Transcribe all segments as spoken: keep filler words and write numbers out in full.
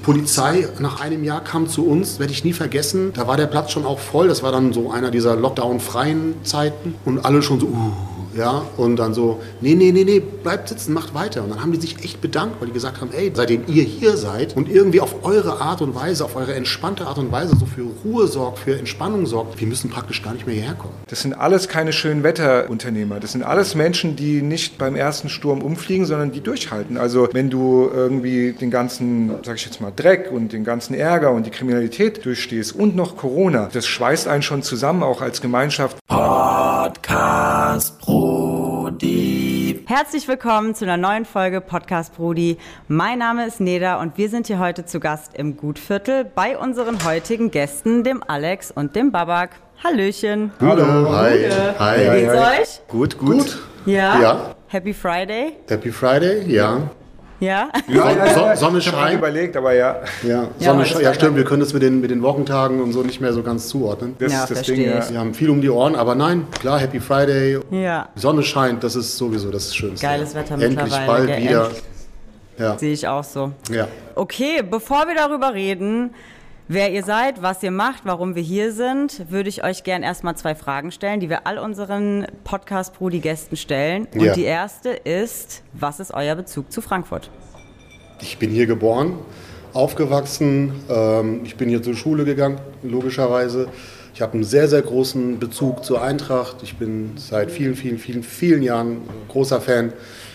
Polizei nach einem Jahr kam zu uns, werde ich nie vergessen. Da war der Platz schon auch voll. Das war dann so einer dieser Lockdown-freien Zeiten. Und alle schon so, uh, ja. Und dann so, nee, nee, nee, nee, bleibt sitzen, macht weiter. Und dann haben die sich echt bedankt, weil die gesagt haben, ey, seitdem ihr hier seid und irgendwie auf eure Art und Weise, auf eure entspannte Art und Weise so für Ruhe sorgt, für Entspannung sorgt, wir müssen praktisch gar nicht mehr hierher kommen. Das sind alles keine schönen Wetterunternehmer. Das sind alles Menschen, die nicht beim ersten Sturm umfliegen, sondern die durchhalten. Also wenn du irgendwie den ganzen, sag ich jetzt mal, Dreck und den ganzen Ärger und die Kriminalität durchstehst und noch Corona, das schweißt einen schon zusammen, auch als Gemeinschaft. Podcast Brudi. Herzlich willkommen zu einer neuen Folge Podcast Brudi. Mein Name ist Neda und wir sind hier heute zu Gast im Gutviertel bei unseren heutigen Gästen, dem Alex und dem Babak. Hallöchen. Hallo. Hi. Hi. Wie geht's euch? Gut, gut. gut. Ja? ja. Happy Friday. Happy Friday, ja. Ja? Ja, ja, ja. Sonne ich habe scheint. überlegt, aber ja. Ja, Sonne ja, ja stimmt, wir können das mit den, mit den Wochentagen und so nicht mehr so ganz zuordnen. Das ja, ist das Ding, ja. Wir haben viel um die Ohren, aber nein, klar, Happy Friday. Ja. Sonne scheint, das ist sowieso das Schönste. Geiles Wetter Endlich mittlerweile. bald Ge- wieder. Endlich. Ja. Sehe ich auch so. Ja. Okay, bevor wir darüber reden, wer ihr seid, was ihr macht, warum wir hier sind, würde ich euch gern erstmal zwei Fragen stellen, die wir all unseren Podcast-Brudi-Gästen stellen. Und ja. die erste ist, was ist euer Bezug zu Frankfurt? Ich bin hier geboren, aufgewachsen, ähm, ich bin hier zur Schule gegangen, logischerweise. Ich habe einen sehr, sehr großen Bezug zur Eintracht. Ich bin seit vielen, vielen, vielen, vielen Jahren großer Fan.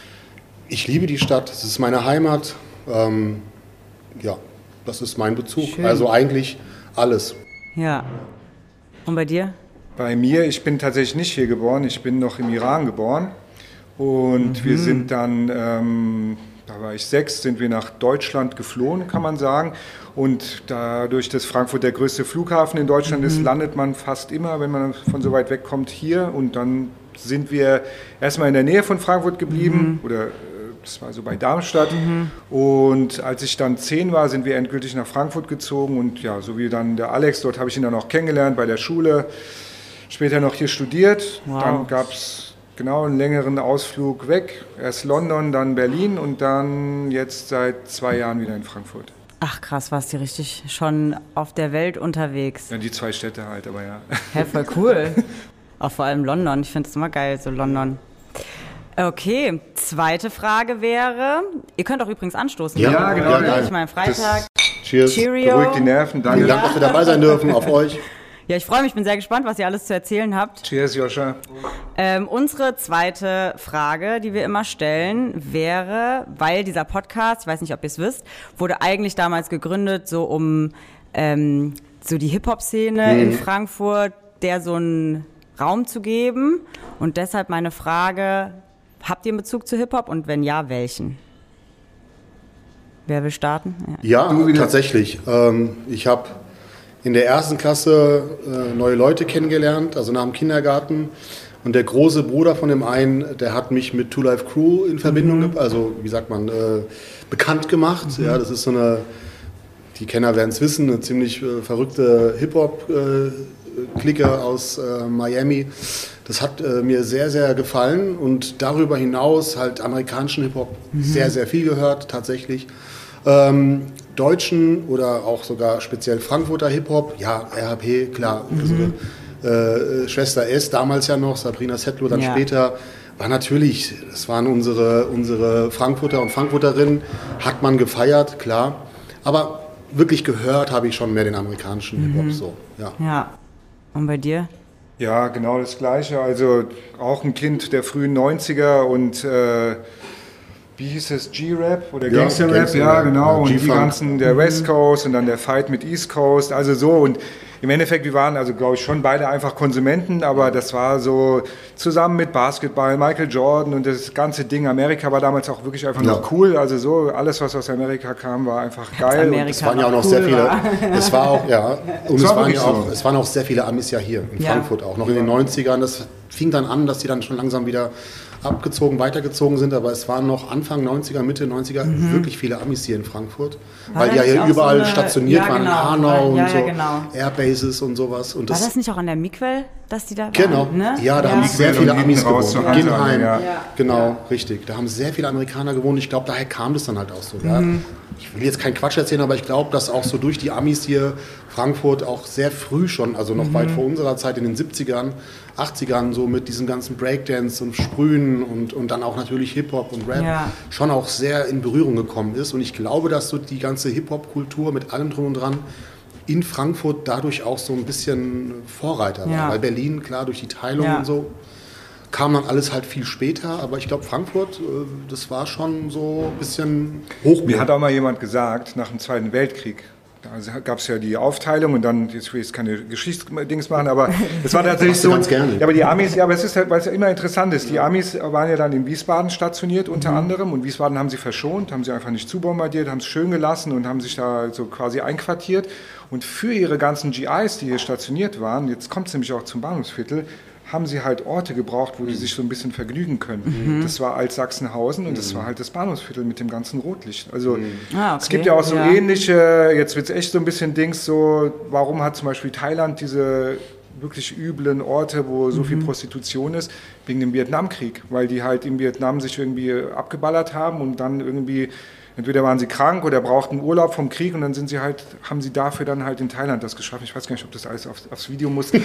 Ich liebe die Stadt, es ist meine Heimat. Ähm, ja, das ist mein Bezug. Schön. Also eigentlich alles. Ja. Und bei dir? Bei mir, ich bin tatsächlich nicht hier geboren, ich bin noch im Iran geboren. Und mhm. wir sind dann... Ähm, Da war ich sechs, sind wir nach Deutschland geflohen, kann man sagen. Und dadurch, dass Frankfurt der größte Flughafen in Deutschland mhm. ist, landet man fast immer, wenn man von so weit weg kommt, hier. Und dann sind wir erstmal in der Nähe von Frankfurt geblieben, mhm. oder das war so bei Darmstadt. Mhm. Und als ich dann zehn war, sind wir endgültig nach Frankfurt gezogen. Und ja, so wie dann der Alex, dort habe ich ihn dann auch kennengelernt bei der Schule. Später noch hier studiert. Wow. Dann gab es... Genau, einen längeren Ausflug weg. Erst London, dann Berlin und dann jetzt seit zwei Jahren wieder in Frankfurt. Ach krass, warst du richtig schon auf der Welt unterwegs? Ja, die zwei Städte halt, aber ja. Hä, voll cool. Auch vor allem London, ich finde es immer geil, so London. Okay, zweite Frage wäre, ihr könnt auch übrigens anstoßen. Ja, ja genau. Ja, ich meine, Freitag. Cheers. Cheerio. Beruhigt die Nerven, danke. Vielen Dank, dass wir dabei sein dürfen, auf euch. Ja, ich freue mich, bin sehr gespannt, was ihr alles zu erzählen habt. Cheers, Joscha. Ähm, unsere zweite Frage, die wir immer stellen, wäre, weil dieser Podcast, ich weiß nicht, ob ihr es wisst, wurde eigentlich damals gegründet, so um ähm, so die Hip-Hop-Szene mhm. in Frankfurt, der so einen Raum zu geben. Und deshalb meine Frage, habt ihr einen Bezug zu Hip-Hop und wenn ja, welchen? Wer will starten? Ja, ja tatsächlich. Ähm, ich habe in der ersten Klasse äh, neue Leute kennengelernt, also nach dem Kindergarten. Und der große Bruder von dem einen, der hat mich mit Two Live Crew in Verbindung, mhm. also wie sagt man, äh, bekannt gemacht. Mhm. Ja, das ist so eine, die Kenner werden es wissen, eine ziemlich äh, verrückte Hip-Hop-Clique äh, aus äh, Miami. Das hat äh, mir sehr, sehr gefallen und darüber hinaus halt amerikanischen Hip-Hop mhm. sehr, sehr viel gehört, tatsächlich. Ähm, Deutschen oder auch sogar speziell Frankfurter Hip-Hop, ja, R H P, klar, mhm. also, äh, Schwester S, damals ja noch, Sabrina Settler dann ja. später, war natürlich, das waren unsere, unsere Frankfurter und Frankfurterinnen, hat man gefeiert, klar, aber wirklich gehört habe ich schon mehr den amerikanischen mhm. Hip-Hop, so, ja. Ja, und bei dir? Ja, genau das Gleiche, also auch ein Kind der frühen neunziger und äh, wie hieß es, G-Rap oder ja, Gangster-Rap, Gangster ja genau, ja, und die ganzen, der West Coast und dann der Fight mit East Coast, also so und im Endeffekt, wir waren also glaube ich schon beide einfach Konsumenten, aber das war so zusammen mit Basketball, Michael Jordan und das ganze Ding, Amerika war damals auch wirklich einfach ja. noch cool, also so, alles was aus Amerika kam, war einfach geil. Amerika und es waren ja auch noch cool sehr viele, war. es war auch, ja, und es, war waren ja so. auch, es waren auch sehr viele Amis ja hier in ja. Frankfurt auch, noch in den neunzigern, das fing dann an, dass die dann schon langsam wieder abgezogen, weitergezogen sind, aber es waren noch Anfang neunziger, Mitte neunziger mhm. wirklich viele Amis hier in Frankfurt, war weil die ja hier überall so eine, ja, stationiert genau, waren, in Hanau ja, und so, ja, genau. Airbases und sowas. Und war das, das nicht auch an der Miquel, dass die da waren? Genau, ne? ja, da ja. haben sehr viele Amis gewohnt. Ja. Ginheim, Ja. genau, ja. richtig. Da haben sehr viele Amerikaner gewohnt. Ich glaube, daher kam das dann halt auch so. Ja. Mhm. ich will jetzt keinen Quatsch erzählen, aber ich glaube, dass auch so durch die Amis hier Frankfurt auch sehr früh schon, also noch mhm. weit vor unserer Zeit in den siebzigern, achtzigern, so mit diesem ganzen Breakdance und Sprühen und, und dann auch natürlich Hip-Hop und Rap ja. schon auch sehr in Berührung gekommen ist. Und ich glaube, dass so die ganze Hip-Hop-Kultur mit allem drum und dran in Frankfurt dadurch auch so ein bisschen Vorreiter war. Ja. Weil Berlin, klar, durch die Teilung ja. und so, kam dann alles halt viel später, aber ich glaube Frankfurt, das war schon so ein bisschen hoch. Mir hat auch mal jemand gesagt, nach dem Zweiten Weltkrieg, da gab es ja die Aufteilung und dann, jetzt will ich jetzt keine Geschichtsdings machen, aber es war tatsächlich so, ganz gerne. Ja, aber die Amis, ja, aber es ist halt, weil es ja immer interessant ist, die Amis waren ja dann in Wiesbaden stationiert unter mhm. anderem und Wiesbaden haben sie verschont, haben sie einfach nicht zubombardiert, haben es schön gelassen und haben sich da so quasi einquartiert und für ihre ganzen G Is, die hier stationiert waren, jetzt kommt es nämlich auch zum Bahnhofsviertel, haben sie halt Orte gebraucht, wo die sich so ein bisschen vergnügen können. Mhm. Das war Alt-Sachsenhausen und mhm. das war halt das Bahnhofsviertel mit dem ganzen Rotlicht. Also mhm. ah, okay. Es gibt ja auch so ja. ähnliche, jetzt wird es echt so ein bisschen Dings, so warum hat zum Beispiel Thailand diese wirklich üblen Orte, wo so mhm. viel Prostitution ist, wegen dem Vietnamkrieg, weil die halt im Vietnam sich irgendwie abgeballert haben und dann irgendwie entweder waren sie krank oder brauchten Urlaub vom Krieg und dann sind sie halt, haben sie dafür dann halt in Thailand das geschafft. Ich weiß gar nicht, ob das alles aufs, aufs Video muss.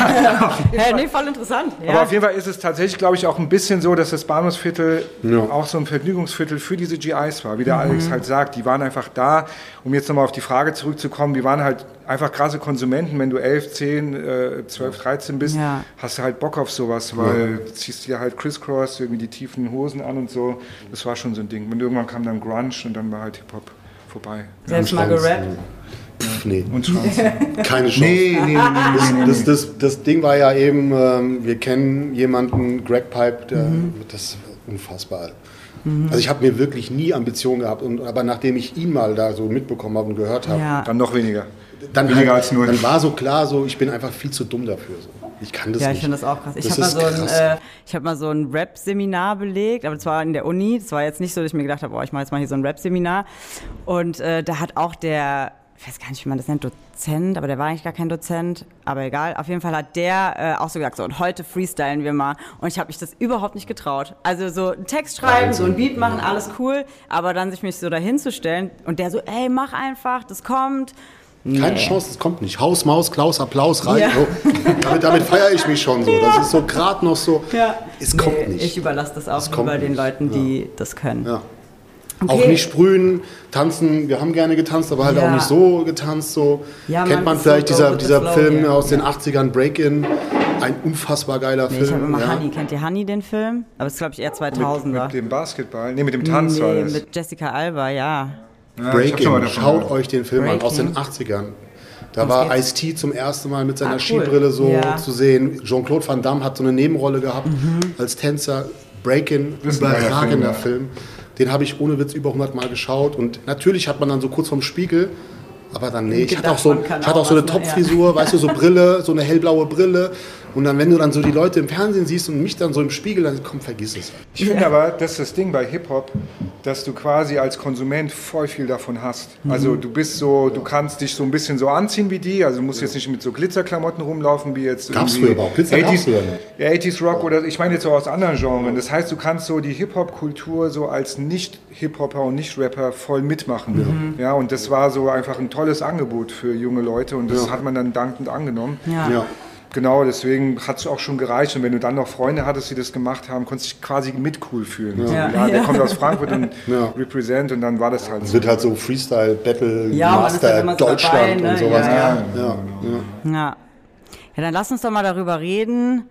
Ja, nee, voll interessant. Ja. Aber auf jeden Fall ist es tatsächlich, glaube ich, auch ein bisschen so, dass das Bahnhofsviertel ja. auch so ein Vergnügungsviertel für diese G Is war. Wie der mhm. Alex halt sagt, die waren einfach da. Um jetzt nochmal auf die Frage zurückzukommen, die waren halt einfach krasse Konsumenten. Wenn du elf, zehn, zwölf, dreizehn bist, ja. hast du halt Bock auf sowas, weil ja. du ziehst dir halt Crisscross, irgendwie die tiefen Hosen an und so. Das war schon so ein Ding. Und irgendwann kam dann Grunge und dann war halt Hip-Hop vorbei. Selbst mal gerappt? Pff, nee. Und Schwanz. Keine Chance. Nee, nee, nee, nee, das, nee, nee. Das, das, das Ding war ja eben, ähm, wir kennen jemanden, Greg Pipe, der, mhm. das ist unfassbar. Mhm. Also ich habe mir wirklich nie Ambitionen gehabt, und, aber nachdem ich ihn mal da so mitbekommen habe und gehört habe, ja. dann noch weniger. Dann, weniger halt, als nur. Dann war so klar, so, ich bin einfach viel zu dumm dafür. So. Ich kann das ja, nicht. Ich finde das auch krass. Ich habe mal, so ein, äh, hab mal so ein Rap-Seminar belegt, aber das war in der Uni. Das war jetzt nicht so, dass ich mir gedacht habe, oh, ich mache jetzt mal hier so ein Rap-Seminar. Und äh, da hat auch der, ich weiß gar nicht, wie man das nennt, Dozent, aber der war eigentlich gar kein Dozent, aber egal. Auf jeden Fall hat der äh, auch so gesagt, so, und heute freestylen wir mal. Und ich habe mich das überhaupt nicht getraut. Also so einen Text schreiben, so ein Beat machen, alles cool, aber dann sich mich so dahin zu stellen und der so, ey, mach einfach, das kommt. Keine nee. Chance, das kommt nicht. Haus, Maus, Klaus, Applaus, rein. Ja. So. Damit, damit feiere ich mich schon so. Das ist so gerade noch so. Ja. Es kommt nee, nicht. Ich überlasse das auch lieber den Leuten, die ja. das können. Ja. Okay. Auch nicht sprühen, tanzen. Wir haben gerne getanzt, aber halt ja. auch nicht so getanzt. So. Ja, kennt man vielleicht so dieser, dieser Film ja. aus den achtzigern, Break-In. Ein unfassbar geiler nee, Film. Ich habe immer ja. Honey. Kennt ihr Honey, den Film? Aber das ist, glaube ich, eher zweitausender. Mit, mit dem Basketball? Nee, mit dem Tanz nee, war das. Mit Jessica Alba, ja. Ja, Breaking, schaut gehört. euch den Film Breaking. an, aus den achtzigern. Da Was war Ice-T zum ersten Mal mit seiner ah, cool. Skibrille so ja. zu sehen. Jean-Claude Van Damme hat so eine Nebenrolle gehabt mhm. als Tänzer. Breaking, überragender Film. Film. Den habe ich ohne Witz über hundert Mal geschaut. Und natürlich hat man dann so kurz vorm Spiegel, aber dann nee, ich hatte auch so, ich hatte auch so eine Topfrisur, ja. weißt du, so Brille, so eine hellblaue Brille. Und dann, wenn du dann so die Leute im Fernsehen siehst und mich dann so im Spiegel, dann komm, vergiss es. Ich finde aber, das ist das Ding bei Hip-Hop, dass du quasi als Konsument voll viel davon hast. Mhm. Also du bist so, du kannst dich so ein bisschen so anziehen wie die, also du musst jetzt nicht mit so Glitzerklamotten rumlaufen wie jetzt gab's früher überhaupt Glitzer gab's früher nicht. achtziger Rock oder ich meine jetzt so aus anderen Genres. Das heißt, du kannst so die Hip-Hop-Kultur so als Nicht-Hip-Hopper und Nicht-Rapper voll mitmachen. Mhm. Ja, und das war so einfach ein tolles Angebot für junge Leute und das ja. hat man dann dankend angenommen. Ja. Ja. Genau, deswegen hat es auch schon gereicht. Und wenn du dann noch Freunde hattest, die das gemacht haben, konntest du dich quasi mit cool fühlen. Ja. Ja, ja, der ja. kommt aus Frankfurt und ja. represent und dann war das halt so. Es wird halt so Freestyle, Battle, ja, Master, halt Deutschland dabei, ne? und sowas. Ja, ja. Ja. Ja. Ja. Ja. ja, dann lass uns doch mal darüber reden,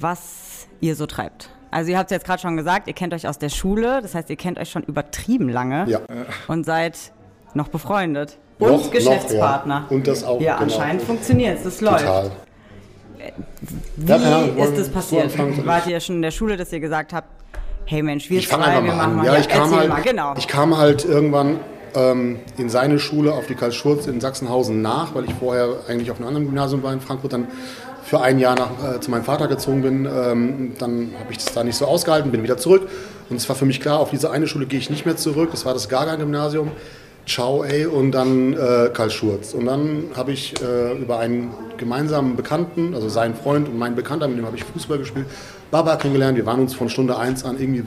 was ihr so treibt. Also ihr habt es jetzt gerade schon gesagt, ihr kennt euch aus der Schule, das heißt, ihr kennt euch schon übertrieben lange ja. und seid noch befreundet. Und noch, Geschäftspartner. Noch, ja. Und das auch. Ja, genau. Anscheinend funktioniert es, das läuft. Total. Wie ja, Ahnung, ist das passiert? Wart ihr schon in der Schule, dass ihr gesagt habt, hey Mensch, wir ich zwei, einfach wir machen mal. Ja, ich kam halt, mal, genau. Ich kam halt irgendwann ähm, in seine Schule auf die Karl Schurz in Sachsenhausen nach, weil ich vorher eigentlich auf einem anderen Gymnasium war in Frankfurt, dann für ein Jahr nach, äh, zu meinem Vater gezogen bin. Ähm, dann habe ich das da nicht so ausgehalten, bin wieder zurück. Und es war für mich klar, auf diese eine Schule gehe ich nicht mehr zurück. Das war das Gaga-Gymnasium. Ciao, ey, und dann äh, Karl Schurz. Und dann habe ich äh, über einen gemeinsamen Bekannten, also seinen Freund und meinen Bekannter, mit dem habe ich Fußball gespielt, Baba kennengelernt. Wir waren uns von Stunde eins an irgendwie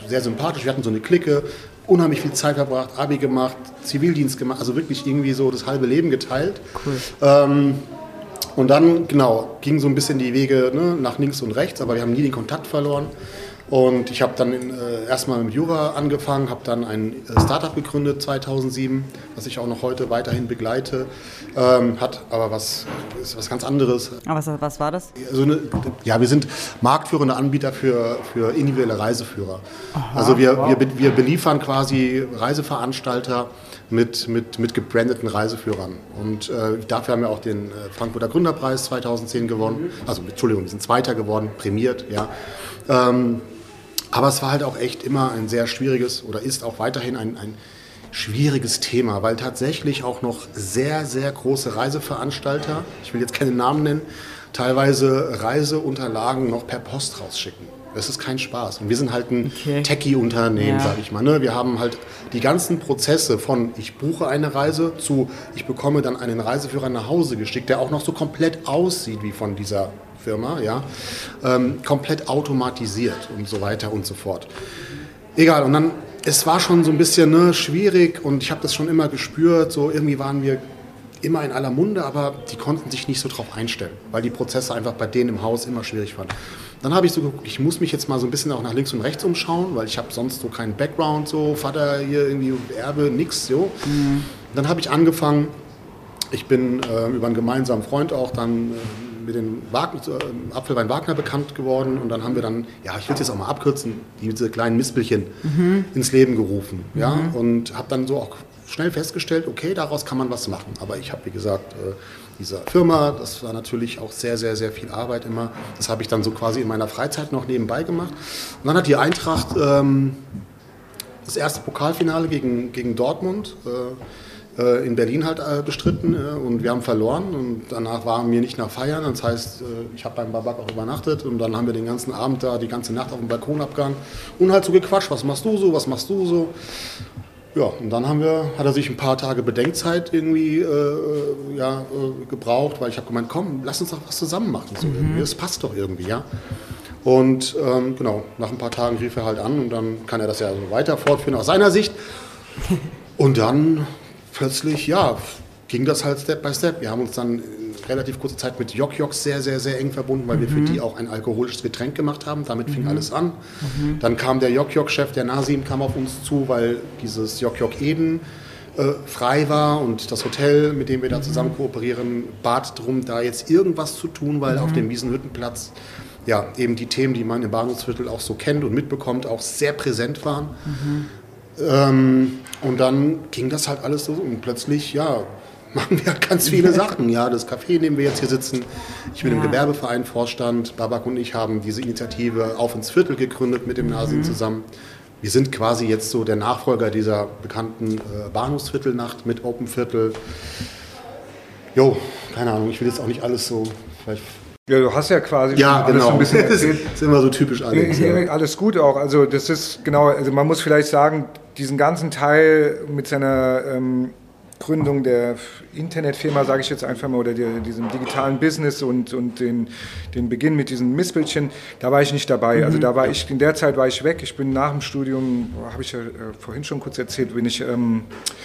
sehr sympathisch. Wir hatten so eine Clique, unheimlich viel Zeit verbracht, Abi gemacht, Zivildienst gemacht, also wirklich irgendwie so das halbe Leben geteilt. Cool. Ähm, und dann, genau, gingen so ein bisschen die Wege, ne, nach links und rechts, aber wir haben nie den Kontakt verloren. Und ich habe dann äh, erstmal mit Jura angefangen, habe dann ein äh, Startup gegründet zweitausendsieben, was ich auch noch heute weiterhin begleite. Ähm, hat aber was, ist was ganz anderes. Aber was, was war das? Also eine, ja, wir sind marktführende Anbieter für, für individuelle Reiseführer. Aha, also wir, wow. wir, wir beliefern quasi Reiseveranstalter mit, mit, mit gebrandeten Reiseführern. Und äh, dafür haben wir auch den äh, Frankfurter Gründerpreis zweitausendzehn gewonnen. Also Entschuldigung, wir sind Zweiter geworden, prämiert, ja. Ähm, aber es war halt auch echt immer ein sehr schwieriges oder ist auch weiterhin ein, ein schwieriges Thema, weil tatsächlich auch noch sehr, sehr große Reiseveranstalter, ich will jetzt keine Namen nennen, teilweise Reiseunterlagen noch per Post rausschicken. Das ist kein Spaß. Und wir sind halt ein okay. Techie-Unternehmen, ja. sage ich mal. Ne? Wir haben halt die ganzen Prozesse von ich buche eine Reise zu ich bekomme dann einen Reiseführer nach Hause geschickt, der auch noch so komplett aussieht wie von dieser Firma, ja, ähm, komplett automatisiert und so weiter und so fort. Egal, und dann, es war schon so ein bisschen ne, schwierig und ich habe das schon immer gespürt, so irgendwie waren wir immer in aller Munde, aber die konnten sich nicht so drauf einstellen, weil die Prozesse einfach bei denen im Haus immer schwierig waren. Dann habe ich so geguckt, ich muss mich jetzt mal so ein bisschen auch nach links und rechts umschauen, weil ich habe sonst so keinen Background, so Vater hier irgendwie Erbe, nix, so. Mhm. Dann habe ich angefangen, ich bin äh, über einen gemeinsamen Freund auch dann äh, mit dem Wagner, äh, Apfelwein Wagner bekannt geworden und dann haben wir dann, ja, ich will es jetzt auch mal abkürzen, diese kleinen Mispelchen mhm. ins Leben gerufen, ja, mhm. und habe dann so auch schnell festgestellt, okay, daraus kann man was machen. Aber ich habe, wie gesagt, äh, diese Firma, das war natürlich auch sehr, sehr, sehr viel Arbeit immer. Das habe ich dann so quasi in meiner Freizeit noch nebenbei gemacht. Und dann hat die Eintracht ähm, das erste Pokalfinale gegen, gegen Dortmund äh, äh, in Berlin halt äh, bestritten äh, und wir haben verloren. Und danach waren wir nicht nach Feiern. Das heißt, äh, ich habe beim Babak auch übernachtet und dann haben wir den ganzen Abend da, die ganze Nacht auf dem Balkon abgehangen und halt so gequatscht, was machst du so, was machst du so. Ja, und dann haben wir, hat er sich ein paar Tage Bedenkzeit irgendwie äh, ja, äh, gebraucht, weil ich habe gemeint, komm, lass uns doch was zusammen machen. So irgendwie. Das passt doch irgendwie, ja. Und ähm, genau, nach ein paar Tagen rief er halt an und dann kann er das ja so weiter fortführen aus seiner Sicht. Und dann plötzlich, ja, ging das halt Step by Step. Wir haben uns dann in relativ kurzer Zeit mit Yok-Yoks sehr, sehr, sehr eng verbunden, weil wir für die auch ein alkoholisches Getränk gemacht haben. Damit fing mhm. alles an. Mhm. Dann kam der Yok-Yok-Chef, der Nasim, kam auf uns zu, weil dieses Yok-Yok Eden äh, frei war und das Hotel, mit dem wir da zusammen kooperieren, bat darum, da jetzt irgendwas zu tun, weil mhm. auf dem Wiesenhüttenplatz ja, eben die Themen, die man im Bahnhofsviertel auch so kennt und mitbekommt, auch sehr präsent waren. Mhm. Ähm, und dann ging das halt alles so und plötzlich, ja, machen wir ganz viele Sachen. Ja, das Café, in dem wir jetzt hier sitzen. Ich bin ja. im Gewerbeverein Vorstand. Babak und ich haben diese Initiative Auf ins Viertel gegründet mit dem Nasim mhm. zusammen. Wir sind quasi jetzt so der Nachfolger dieser bekannten äh, Bahnhofsviertelnacht mit Open Viertel. Jo, keine Ahnung, ich will jetzt auch nicht alles so vielleicht. Ja, du hast ja quasi ja, alles genau. so ein bisschen erzählt. Das ist immer so typisch alles. Ja, ja. Alles gut auch. Also das ist genau, also man muss vielleicht sagen, diesen ganzen Teil mit seiner ähm, Gründung der Internetfirma, sage ich jetzt einfach mal, oder die, diesem digitalen Business und, und den, den Beginn mit diesen Mispelchen, da war ich nicht dabei. Mhm. Also da war ich, in der Zeit war ich weg. Ich bin nach dem Studium, habe ich ja äh, vorhin schon kurz erzählt, bin ich ähm,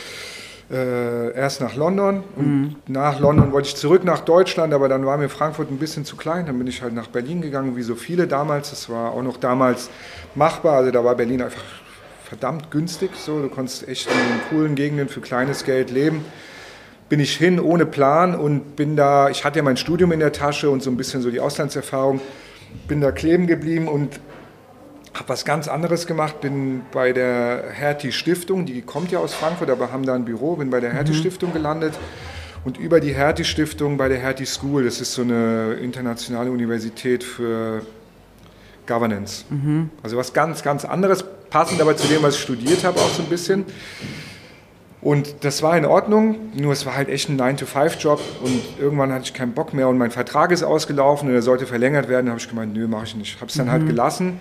äh, erst nach London und mhm. nach London wollte ich zurück nach Deutschland, aber dann war mir Frankfurt ein bisschen zu klein. Dann bin ich halt nach Berlin gegangen, wie so viele damals. Das war auch noch damals machbar, also da war Berlin einfach verdammt günstig, so, du konntest echt in den coolen Gegenden für kleines Geld leben. Bin ich hin ohne Plan und bin da, ich hatte ja mein Studium in der Tasche und so ein bisschen so die Auslandserfahrung, bin da kleben geblieben und habe was ganz anderes gemacht, bin bei der Hertie Stiftung, die kommt ja aus Frankfurt, aber haben da ein Büro, bin bei der Hertie Stiftung gelandet und über die Hertie Stiftung bei der Hertie School, das ist so eine internationale Universität für Governance. Mhm. Also was ganz, ganz anderes, passend aber zu dem, was ich studiert habe, auch so ein bisschen. Und das war in Ordnung, nur es war halt echt ein nine to five Job und irgendwann hatte ich keinen Bock mehr und mein Vertrag ist ausgelaufen und er sollte verlängert werden. Da habe ich gemeint, nö, mache ich nicht. Habe es dann mhm. halt gelassen.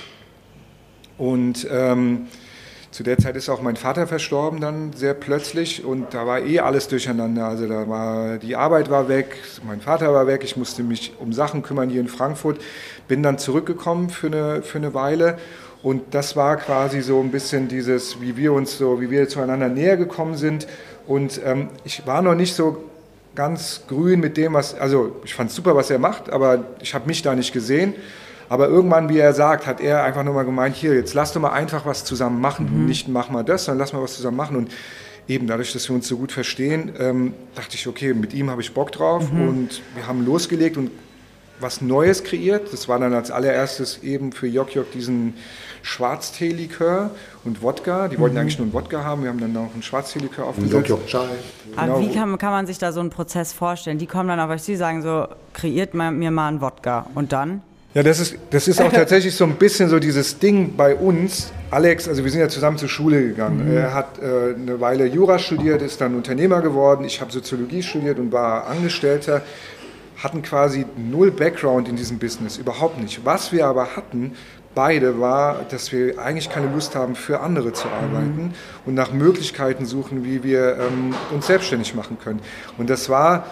Und ähm, zu der Zeit ist auch mein Vater verstorben dann sehr plötzlich und da war eh alles durcheinander. Also da war, die Arbeit war weg, mein Vater war weg, ich musste mich um Sachen kümmern hier in Frankfurt. Bin dann zurückgekommen für eine, für eine Weile Und das war quasi so ein bisschen dieses, wie wir uns so, wie wir zueinander näher gekommen sind. Und ähm, ich war noch nicht so ganz grün mit dem, was, also ich fand es super, was er macht, aber ich habe mich da nicht gesehen. Aber irgendwann, wie er sagt, hat er einfach nur mal gemeint, hier, jetzt lass doch mal einfach was zusammen machen. Mhm. Nicht mach mal das, sondern lass mal was zusammen machen. Und eben dadurch, dass wir uns so gut verstehen, ähm, dachte ich, okay, mit ihm habe ich Bock drauf. Mhm. Und wir haben losgelegt und was Neues kreiert. Das war dann als allererstes eben für Jok Jok diesen Schwarztee-Likör und Wodka. Die wollten mhm. eigentlich nur einen Wodka haben. Wir haben dann noch einen Schwarztee-Likör aufgesetzt. Jok Jok Chai. Aber wie kann, kann man sich da so einen Prozess vorstellen? Die kommen dann auf euch, die sagen so, kreiert mal, mir mal einen Wodka. Und dann? Ja, das ist, das ist auch tatsächlich so ein bisschen so dieses Ding bei uns. Alex, also wir sind ja zusammen zur Schule gegangen. Mhm. Er hat äh, eine Weile Jura studiert, ist dann Unternehmer geworden. Ich habe Soziologie studiert und war Angestellter. Hatten quasi null Background in diesem Business, überhaupt nicht. Was wir aber hatten, beide, war, dass wir eigentlich keine Lust haben, für andere zu arbeiten mhm. und nach Möglichkeiten suchen, wie wir ähm, uns selbstständig machen können. Und das war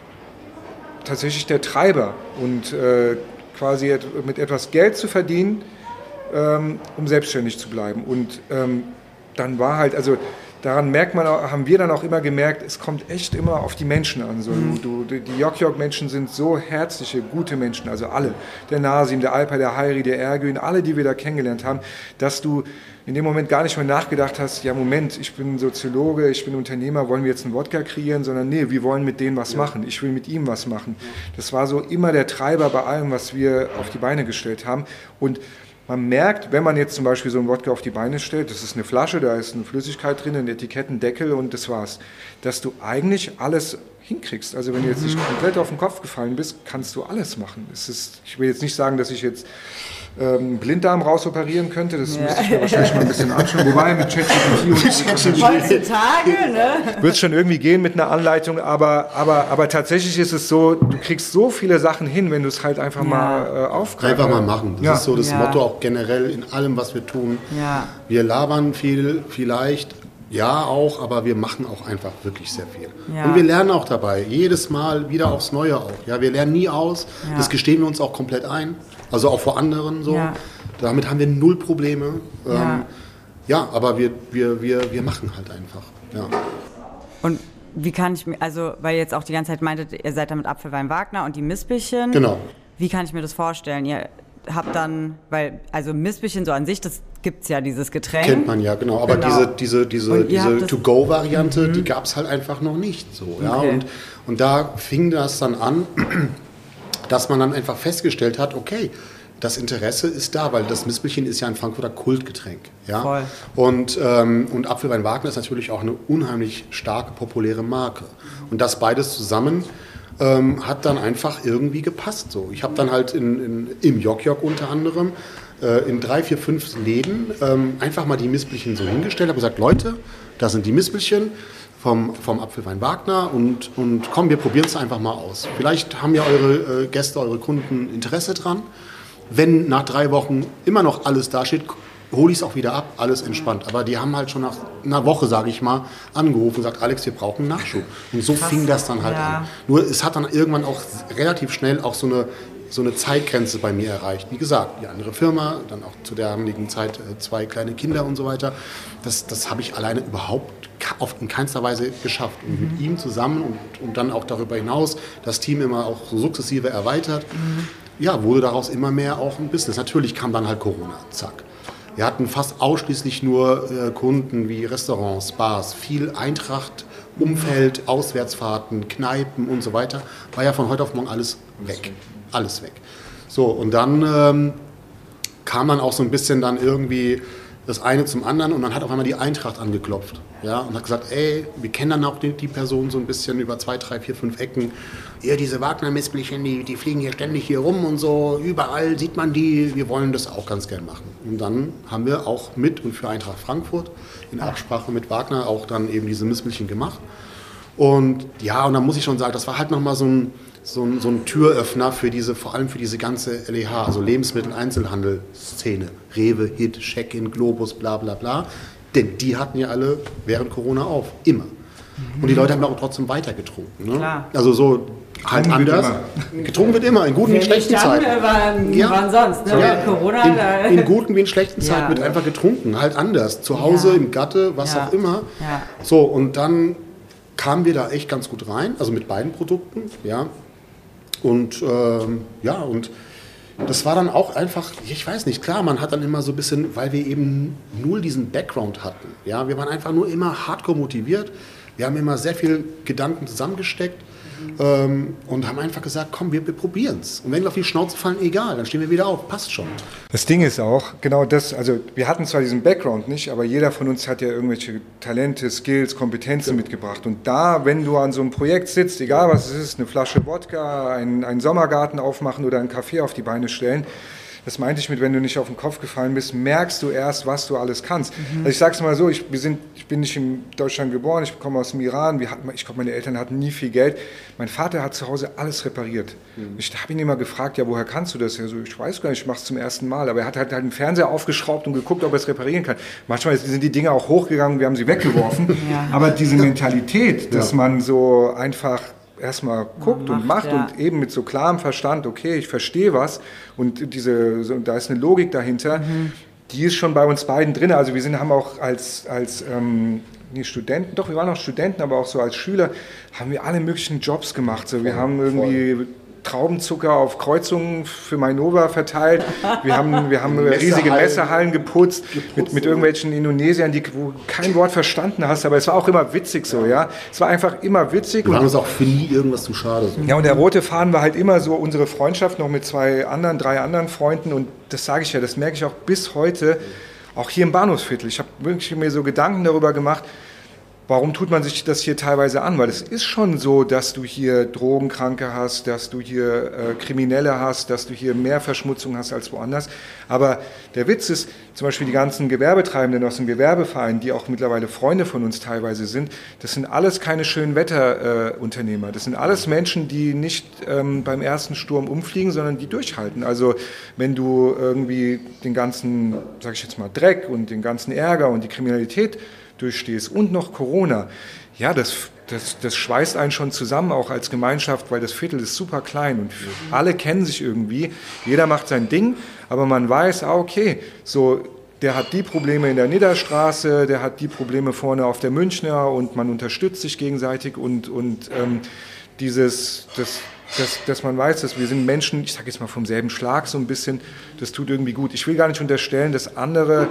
tatsächlich der Treiber und äh, quasi mit etwas Geld zu verdienen, ähm, um selbstständig zu bleiben. Und ähm, dann war halt, also daran merkt man, haben wir dann auch immer gemerkt, es kommt echt immer auf die Menschen an. So, mhm. du, die Jok Jok Menschen sind so herzliche, gute Menschen, also alle. Der Nasim, der Alper, der Hayri, der Ergün, alle, die wir da kennengelernt haben, dass du in dem Moment gar nicht mehr nachgedacht hast, ja Moment, ich bin Soziologe, ich bin Unternehmer, wollen wir jetzt einen Wodka kreieren, sondern nee, wir wollen mit denen was ja. machen, ich will mit ihm was machen. Das war so immer der Treiber bei allem, was wir auf die Beine gestellt haben. Und man merkt, wenn man jetzt zum Beispiel so einen Wodka auf die Beine stellt, das ist eine Flasche, da ist eine Flüssigkeit drin, ein Etikett, ein Deckel und das war's, dass du eigentlich alles hinkriegst. Also wenn du jetzt nicht komplett auf den Kopf gefallen bist, kannst du alles machen. Es ist, ich will jetzt nicht sagen, dass ich jetzt ähm, Blinddarm rausoperieren könnte, das ja. müsste ich mir wahrscheinlich mal ein bisschen anschauen. Wobei mit ChatGPT und heutzutage, ne? Wird es schon irgendwie gehen mit einer Anleitung, aber, aber, aber tatsächlich ist es so, du kriegst so viele Sachen hin, wenn du es halt einfach ja. mal äh, aufgreifst. Einfach mal machen. Das ja. ist so das ja. Motto auch generell in allem, was wir tun. Ja. Wir labern viel, vielleicht, ja auch, aber wir machen auch einfach wirklich sehr viel. Ja. Und wir lernen auch dabei, jedes Mal wieder aufs Neue auch. Ja, wir lernen nie aus, ja. das gestehen wir uns auch komplett ein, also auch vor anderen so. Ja. Damit haben wir null Probleme. Ja, ähm, ja aber wir, wir, wir, wir machen halt einfach. Ja. Und wie kann ich mir, also weil ihr jetzt auch die ganze Zeit meintet, ihr seid da mit Apfelwein Wagner und die Mispelchen. Genau. Wie kann ich mir das vorstellen? Ihr habt dann, weil, also Mispelchen so an sich, das gibt's ja, dieses Getränk. Kennt man ja, genau. Aber genau. diese, diese, diese, diese To-Go-Variante, mhm. die gab es halt einfach noch nicht so. Ja? Okay. Und, und da fing das dann an, dass man dann einfach festgestellt hat, okay, das Interesse ist da, weil das Mispelchen ist ja ein Frankfurter Kultgetränk. Ja? Voll. Und, ähm, und Apfelwein Wagner ist natürlich auch eine unheimlich starke, populäre Marke. Und das beides zusammen ähm, hat dann einfach irgendwie gepasst. So. Ich habe dann halt in, in, im Jok Jok unter anderem äh, in drei, vier, fünf Läden ähm, einfach mal die Mispelchen so hingestellt, habe gesagt, Leute, das sind die Mispelchen vom, vom Apfelwein Wagner und, und komm, wir probieren es einfach mal aus. Vielleicht haben ja eure äh, Gäste, eure Kunden Interesse dran. Wenn nach drei Wochen immer noch alles dasteht, hole ich es auch wieder ab, alles entspannt. Aber die haben halt schon nach einer Woche, sage ich mal, angerufen und gesagt, Alex, wir brauchen einen Nachschub. Und so Krass. fing das dann halt ja. an. Nur es hat dann irgendwann auch relativ schnell auch so eine, so eine Zeitgrenze bei mir erreicht. Wie gesagt, die andere Firma, dann auch zu der damaligen Zeit zwei kleine Kinder und so weiter. Das, das habe ich alleine überhaupt auf, in keinster Weise geschafft. Und mhm. mit ihm zusammen und, und dann auch darüber hinaus das Team immer auch so sukzessive erweitert. Mhm. Ja, wurde daraus immer mehr auch ein Business. Natürlich kam dann halt Corona, zack. Wir hatten fast ausschließlich nur äh, Kunden wie Restaurants, Bars, viel Eintracht, Umfeld, Auswärtsfahrten, Kneipen und so weiter. War ja von heute auf morgen alles weg, alles weg. So, und dann ähm, kam dann auch so ein bisschen dann irgendwie das eine zum anderen und dann hat auf einmal die Eintracht angeklopft, ja, und hat gesagt, ey, wir kennen dann auch die, die Person so ein bisschen über zwei, drei, vier, fünf Ecken. Ja, diese Wagner-Mispelchen, die, die fliegen hier ständig hier rum und so, überall sieht man die, wir wollen das auch ganz gern machen. Und dann haben wir auch mit und für Eintracht Frankfurt in Absprache mit Wagner auch dann eben diese Mispelchen gemacht. Und ja, und dann muss ich schon sagen, das war halt nochmal so ein, so ein, so ein Türöffner für diese, vor allem für diese ganze L E H, also Lebensmittel-Einzelhandel-Szene. Rewe, Hit, Check-in, Globus, bla bla bla. Denn die hatten ja alle während Corona auf, immer. Mhm. Und die Leute haben auch trotzdem weiter getrunken. Ne? Klar. Also so, Halt anders. Getrunken wird immer, in guten wie in schlechten Zeiten. Wann, ja. wann sonst? Ne? Ja. Corona, in, in guten wie in schlechten Zeiten ja. wird einfach getrunken, halt anders. Zu Hause, ja. im Gatte, was ja. auch immer. Ja. So, und dann kamen wir da echt ganz gut rein, also mit beiden Produkten. Ja. Und ähm, ja, und das war dann auch einfach, ich weiß nicht, klar, man hat dann immer so ein bisschen, weil wir eben null diesen Background hatten. Ja, wir waren einfach nur immer hardcore motiviert. Wir haben immer sehr viel Gedanken zusammengesteckt. Ähm, und haben einfach gesagt, komm, wir, wir probieren es. Und wenn wir auf die Schnauze fallen, egal, dann stehen wir wieder auf, passt schon. Das Ding ist auch, genau das, also wir hatten zwar diesen Background nicht, aber jeder von uns hat ja irgendwelche Talente, Skills, Kompetenzen ja. mitgebracht. Und da, wenn du an so einem Projekt sitzt, egal was es ist, eine Flasche Wodka, einen, einen Sommergarten aufmachen oder einen Kaffee auf die Beine stellen, das meinte ich mit, wenn du nicht auf den Kopf gefallen bist, merkst du erst, was du alles kannst. Mhm. Also ich sag's mal so, ich, wir sind, ich bin nicht in Deutschland geboren, ich komme aus dem Iran, wir hatten, ich glaube, meine Eltern hatten nie viel Geld. Mein Vater hat zu Hause alles repariert. Mhm. Ich habe ihn immer gefragt, ja, woher kannst du das? Ja, so, ich weiß gar nicht, ich mache es zum ersten Mal. Aber er hat halt, halt den Fernseher aufgeschraubt und geguckt, ob er es reparieren kann. Manchmal sind die Dinge auch hochgegangen, wir haben sie weggeworfen. Ja. Aber diese Mentalität, dass ja. man so einfach erstmal guckt macht, und macht ja. und eben mit so klarem Verstand, okay, ich verstehe was und diese, so, da ist eine Logik dahinter, mhm. die ist schon bei uns beiden drin. Also wir sind, haben auch als, als ähm, nicht Studenten, doch wir waren auch Studenten, aber auch so als Schüler, haben wir alle möglichen Jobs gemacht. So, wir voll, haben irgendwie voll. Traubenzucker auf Kreuzungen für Mainova verteilt. Wir haben, wir haben riesige Messerhallen geputzt, geputzt mit, mit irgendwelchen Indonesiern, die wo kein Wort verstanden hast, aber es war auch immer witzig so, ja. Es war einfach immer witzig. Wir waren uns auch für nie irgendwas zu schade. So. Ja, und der rote Faden war halt immer so unsere Freundschaft noch mit zwei anderen, drei anderen Freunden und das sage ich ja, das merke ich auch bis heute, auch hier im Bahnhofsviertel. Ich habe wirklich mir so Gedanken darüber gemacht, warum tut man sich das hier teilweise an? Weil es ist schon so, dass du hier Drogenkranke hast, dass du hier äh, Kriminelle hast, dass du hier mehr Verschmutzung hast als woanders. Aber der Witz ist, zum Beispiel die ganzen Gewerbetreibenden aus dem Gewerbeverein, die auch mittlerweile Freunde von uns teilweise sind, das sind alles keine Schönwetterunternehmer. Äh, das sind alles Menschen, die nicht ähm, beim ersten Sturm umfliegen, sondern die durchhalten. Also wenn du irgendwie den ganzen, sag ich jetzt mal, Dreck und den ganzen Ärger und die Kriminalität durchstehst und noch Corona, ja, das, das, das schweißt einen schon zusammen, auch als Gemeinschaft, weil das Viertel ist super klein und alle kennen sich irgendwie, jeder macht sein Ding, aber man weiß, ah, okay, so, der hat die Probleme in der Nidderstraße, der hat die Probleme vorne auf der Münchner und man unterstützt sich gegenseitig und, und ähm, dieses, das, dass, dass man weiß, dass wir sind Menschen, ich sage jetzt mal vom selben Schlag so ein bisschen, das tut irgendwie gut. Ich will gar nicht unterstellen, dass andere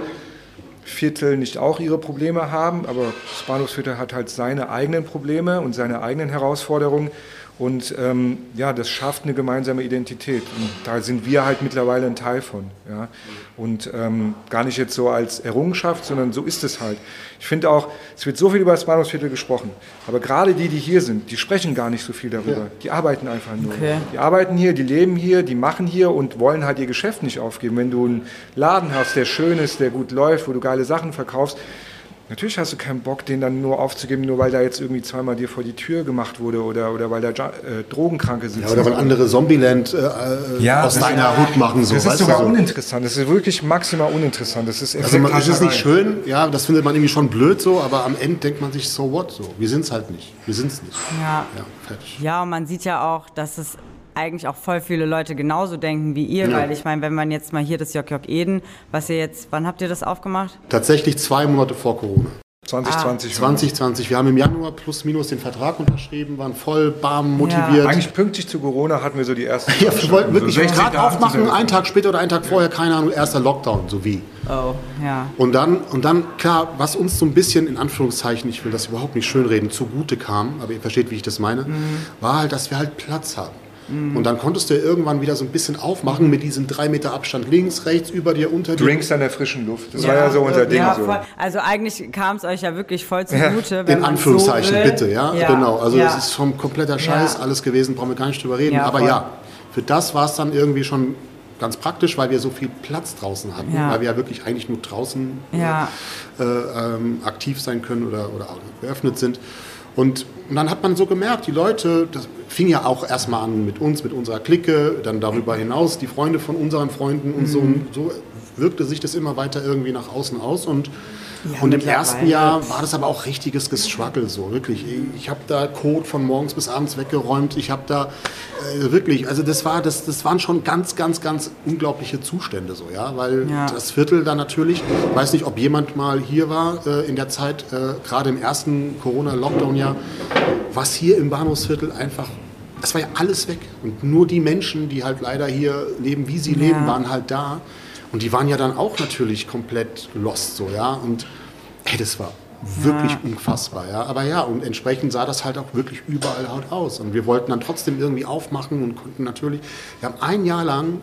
Viertel nicht auch ihre Probleme haben, aber das Bahnhofsviertel hat halt seine eigenen Probleme und seine eigenen Herausforderungen und ähm, ja, das schafft eine gemeinsame Identität und da sind wir halt mittlerweile ein Teil von, ja, und ähm, gar nicht jetzt so als Errungenschaft, sondern so ist es halt. Ich finde auch, es wird so viel über das Bahnhofsviertel gesprochen, aber gerade die, die hier sind, die sprechen gar nicht so viel darüber, ja. Die arbeiten einfach nur. Okay. Die arbeiten hier, die leben hier, die machen hier und wollen halt ihr Geschäft nicht aufgeben. Wenn du einen Laden hast, der schön ist, der gut läuft, wo du geile Sachen verkaufst, natürlich hast du keinen Bock, den dann nur aufzugeben, nur weil da jetzt irgendwie zweimal dir vor die Tür gemacht wurde oder, oder weil da äh, Drogenkranke sitzen. Ja, oder weil andere Zombieland äh, ja, aus deiner Hut machen. So, das ist sogar so uninteressant, das ist wirklich maximal uninteressant. Das ist also man, ist es nicht schön, ja, das findet man irgendwie schon blöd so, aber am Ende denkt man sich, so what, so. Wir sind es halt nicht, wir sind es nicht. Ja. Ja, fertig. Ja, und man sieht ja auch, dass es eigentlich auch voll viele Leute genauso denken wie ihr, ja. Weil ich meine, wenn man jetzt mal hier das J J Eden, was ihr jetzt, wann habt ihr das aufgemacht? Tatsächlich zwei Monate vor Corona. zwanzig zwanzig. Ah. zwanzig zwanzig. Wir haben im Januar plus minus den Vertrag unterschrieben, waren voll bam motiviert. Ja. Eigentlich pünktlich zu Corona hatten wir so die ersten. Ja, wir wollten wirklich so gerade aufmachen, einen Tag später oder einen Tag vorher, keine Ahnung, erster Lockdown, so wie. Oh, ja. Und dann, und dann, klar, was uns so ein bisschen in Anführungszeichen, ich will das überhaupt nicht schönreden, zugute kam, aber ihr versteht, wie ich das meine, mhm. war halt, dass wir halt Platz haben. Und dann konntest du irgendwann wieder so ein bisschen aufmachen mit diesem drei Meter Abstand links, rechts, über dir, unter dir. Drinks an der frischen Luft, das ja, war ja so unser Ding. Ja, so. Voll. Also eigentlich kam es euch ja wirklich voll zugute. Ja. Wenn in Anführungszeichen, so bitte, ja, ja. genau. Also ja. es ist vom kompletter Scheiß, ja. alles gewesen, brauchen wir gar nicht drüber reden. Ja, aber voll. ja, für das war es dann irgendwie schon ganz praktisch, weil wir so viel Platz draußen hatten, ja. weil wir ja wirklich eigentlich nur draußen ja. äh, ähm, aktiv sein können oder, oder auch geöffnet sind. Und, und dann hat man so gemerkt, die Leute, das fing ja auch erstmal an mit uns, mit unserer Clique, dann darüber hinaus die Freunde von unseren Freunden und mhm. so. Und so wirkte sich das immer weiter irgendwie nach außen aus. Und Ja, und im ersten Jahr war das aber auch richtiges Gestruggle, so wirklich. Ich habe da Code von morgens bis abends weggeräumt. Ich habe da äh, wirklich, also das war, das, das waren schon ganz, ganz, ganz unglaubliche Zustände, so, ja, weil ja. das Viertel da natürlich, ich weiß nicht, ob jemand mal hier war äh, in der Zeit, äh, gerade im ersten Corona-Lockdown-Jahr, was hier im Bahnhofsviertel einfach, das war ja alles weg. Und nur die Menschen, die halt leider hier leben, wie sie ja. leben, waren halt da. Und die waren ja dann auch natürlich komplett lost, so, ja. Und ey, das war wirklich ja. unfassbar, ja. Aber ja, und entsprechend sah das halt auch wirklich überall halt aus. Und wir wollten dann trotzdem irgendwie aufmachen und konnten natürlich, wir haben ein Jahr lang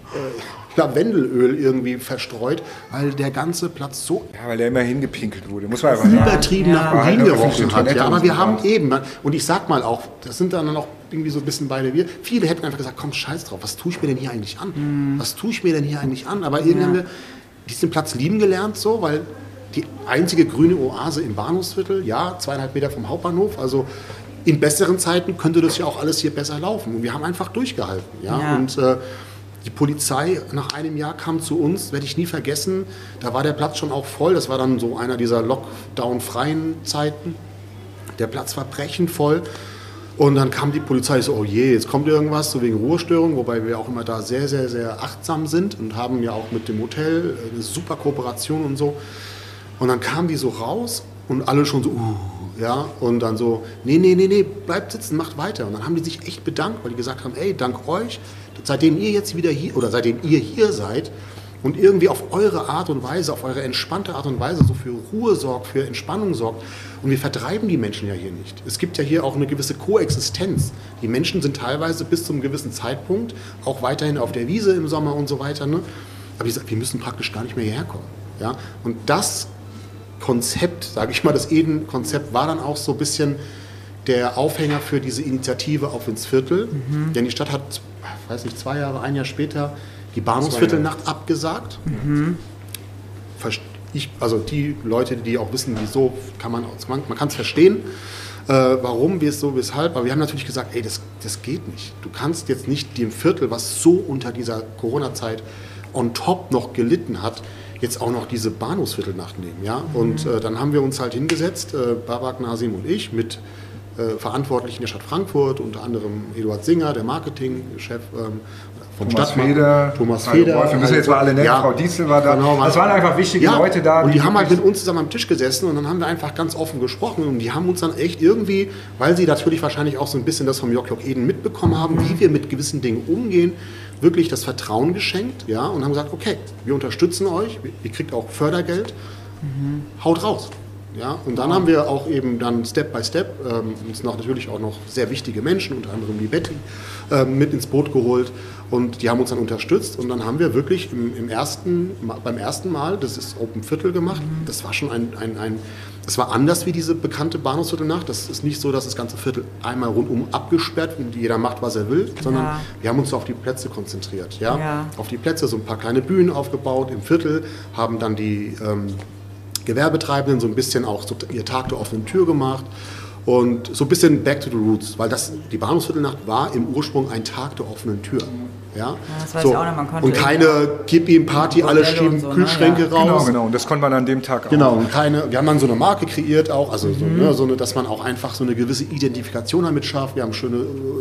äh, Lavendelöl irgendwie verstreut, weil der ganze Platz so... Ja, weil der immer hingepinkelt wurde, muss man einfach sagen. Übertrieben ja. nach Urin gerochen hat. Ja, aber wir haben eben, und ich sag mal auch, das sind dann auch irgendwie so ein bisschen beide wir, viele hätten einfach gesagt, komm, scheiß drauf, was tue ich mir denn hier eigentlich an? Mhm. Was tue ich mir denn hier eigentlich an? Aber irgendwie ja. haben wir diesen Platz lieben gelernt, so, weil die einzige grüne Oase im Bahnhofsviertel, ja, zweieinhalb Meter vom Hauptbahnhof, also in besseren Zeiten könnte das ja auch alles hier besser laufen. Und wir haben einfach durchgehalten, ja, ja. und äh, die Polizei nach einem Jahr kam zu uns, werde ich nie vergessen, da war der Platz schon auch voll, das war dann so einer dieser Lockdown-freien Zeiten. Der Platz war brechend voll und dann kam die Polizei so, oh je, jetzt kommt irgendwas, so wegen Ruhestörung, wobei wir auch immer da sehr, sehr, sehr achtsam sind und haben ja auch mit dem Hotel eine super Kooperation und so. Und dann kamen die so raus und alle schon so, uh, ja, und dann so, nee, nee, nee, nee, bleibt sitzen, macht weiter. Und dann haben die sich echt bedankt, weil die gesagt haben, ey, dank euch, seitdem ihr jetzt wieder hier, oder seitdem ihr hier seid und irgendwie auf eure Art und Weise, auf eure entspannte Art und Weise so für Ruhe sorgt, für Entspannung sorgt. Und wir vertreiben die Menschen ja hier nicht. Es gibt ja hier auch eine gewisse Koexistenz. Die Menschen sind teilweise bis zu einem gewissen Zeitpunkt auch weiterhin auf der Wiese im Sommer und so weiter. Ne? Aber wir müssen praktisch gar nicht mehr hierher kommen. Ja? Und das Konzept, sage ich mal, das Eden-Konzept war dann auch so ein bisschen der Aufhänger für diese Initiative Auf ins Viertel. Mhm. Denn die Stadt hat, ich weiß nicht, zwei Jahre, ein Jahr später die Bahnhofsviertelnacht abgesagt. Mhm. Ich, also die Leute, die auch wissen, wieso, kann man, man kann es verstehen, äh, warum, wieso, weshalb. Aber wir haben natürlich gesagt, ey, das, das geht nicht. Du kannst jetzt nicht dem Viertel, was so unter dieser Corona-Zeit on top noch gelitten hat, jetzt auch noch diese Bahnhofsviertelnacht nehmen. Ja? Mhm. Und äh, dann haben wir uns halt hingesetzt, äh, Babak, Nasim und ich, mit äh, Verantwortlichen der Stadt Frankfurt, unter anderem Eduard Singer, der Marketingchef ähm, vom Thomas Stadtmarkt, Feder, Thomas Feder. Wolf, wir müssen jetzt mal alle nennen, ja, Frau Dietzel war da. Genau, das waren einfach wichtige ja, Leute da. Und die, die haben halt mit uns zusammen am Tisch gesessen und dann haben wir einfach ganz offen gesprochen und die haben uns dann echt irgendwie, weil sie natürlich wahrscheinlich auch so ein bisschen das vom Jok Jok Eden mitbekommen haben, wie wir mit gewissen Dingen umgehen, wirklich das Vertrauen geschenkt, ja, und haben gesagt, okay, wir unterstützen euch, ihr kriegt auch Fördergeld, mhm. haut raus. Ja, und dann haben wir auch eben dann Step by Step ähm, uns noch natürlich auch noch sehr wichtige Menschen, unter anderem die Betty, ähm, mit ins Boot geholt und die haben uns dann unterstützt und dann haben wir wirklich im, im ersten, beim ersten Mal, das ist Open Viertel gemacht, mhm. das war schon ein, ein, ein, das war anders wie diese bekannte Bahnhofsviertelnacht, das ist nicht so, dass das ganze Viertel einmal rundum abgesperrt und jeder macht, was er will, sondern ja. wir haben uns auf die Plätze konzentriert, ja? Ja. Auf die Plätze, so ein paar kleine Bühnen aufgebaut im Viertel, haben dann die ähm, Gewerbetreibenden so ein bisschen auch so ihr Tag der offenen Tür gemacht und so ein bisschen back to the roots, weil das, die Bahnhofsviertelnacht war im Ursprung ein Tag der offenen Tür. Ja, ja das weiß so. Ich auch noch, man konnte und keine Gib ihm Party, alle schieben so, Kühlschränke ne? ja. raus. Genau, genau, und das konnte man an dem Tag auch. Genau, und keine, wir haben dann so eine Marke kreiert auch, also mhm. so, ne, so eine, dass man auch einfach so eine gewisse Identifikation damit schafft. Wir haben schöne,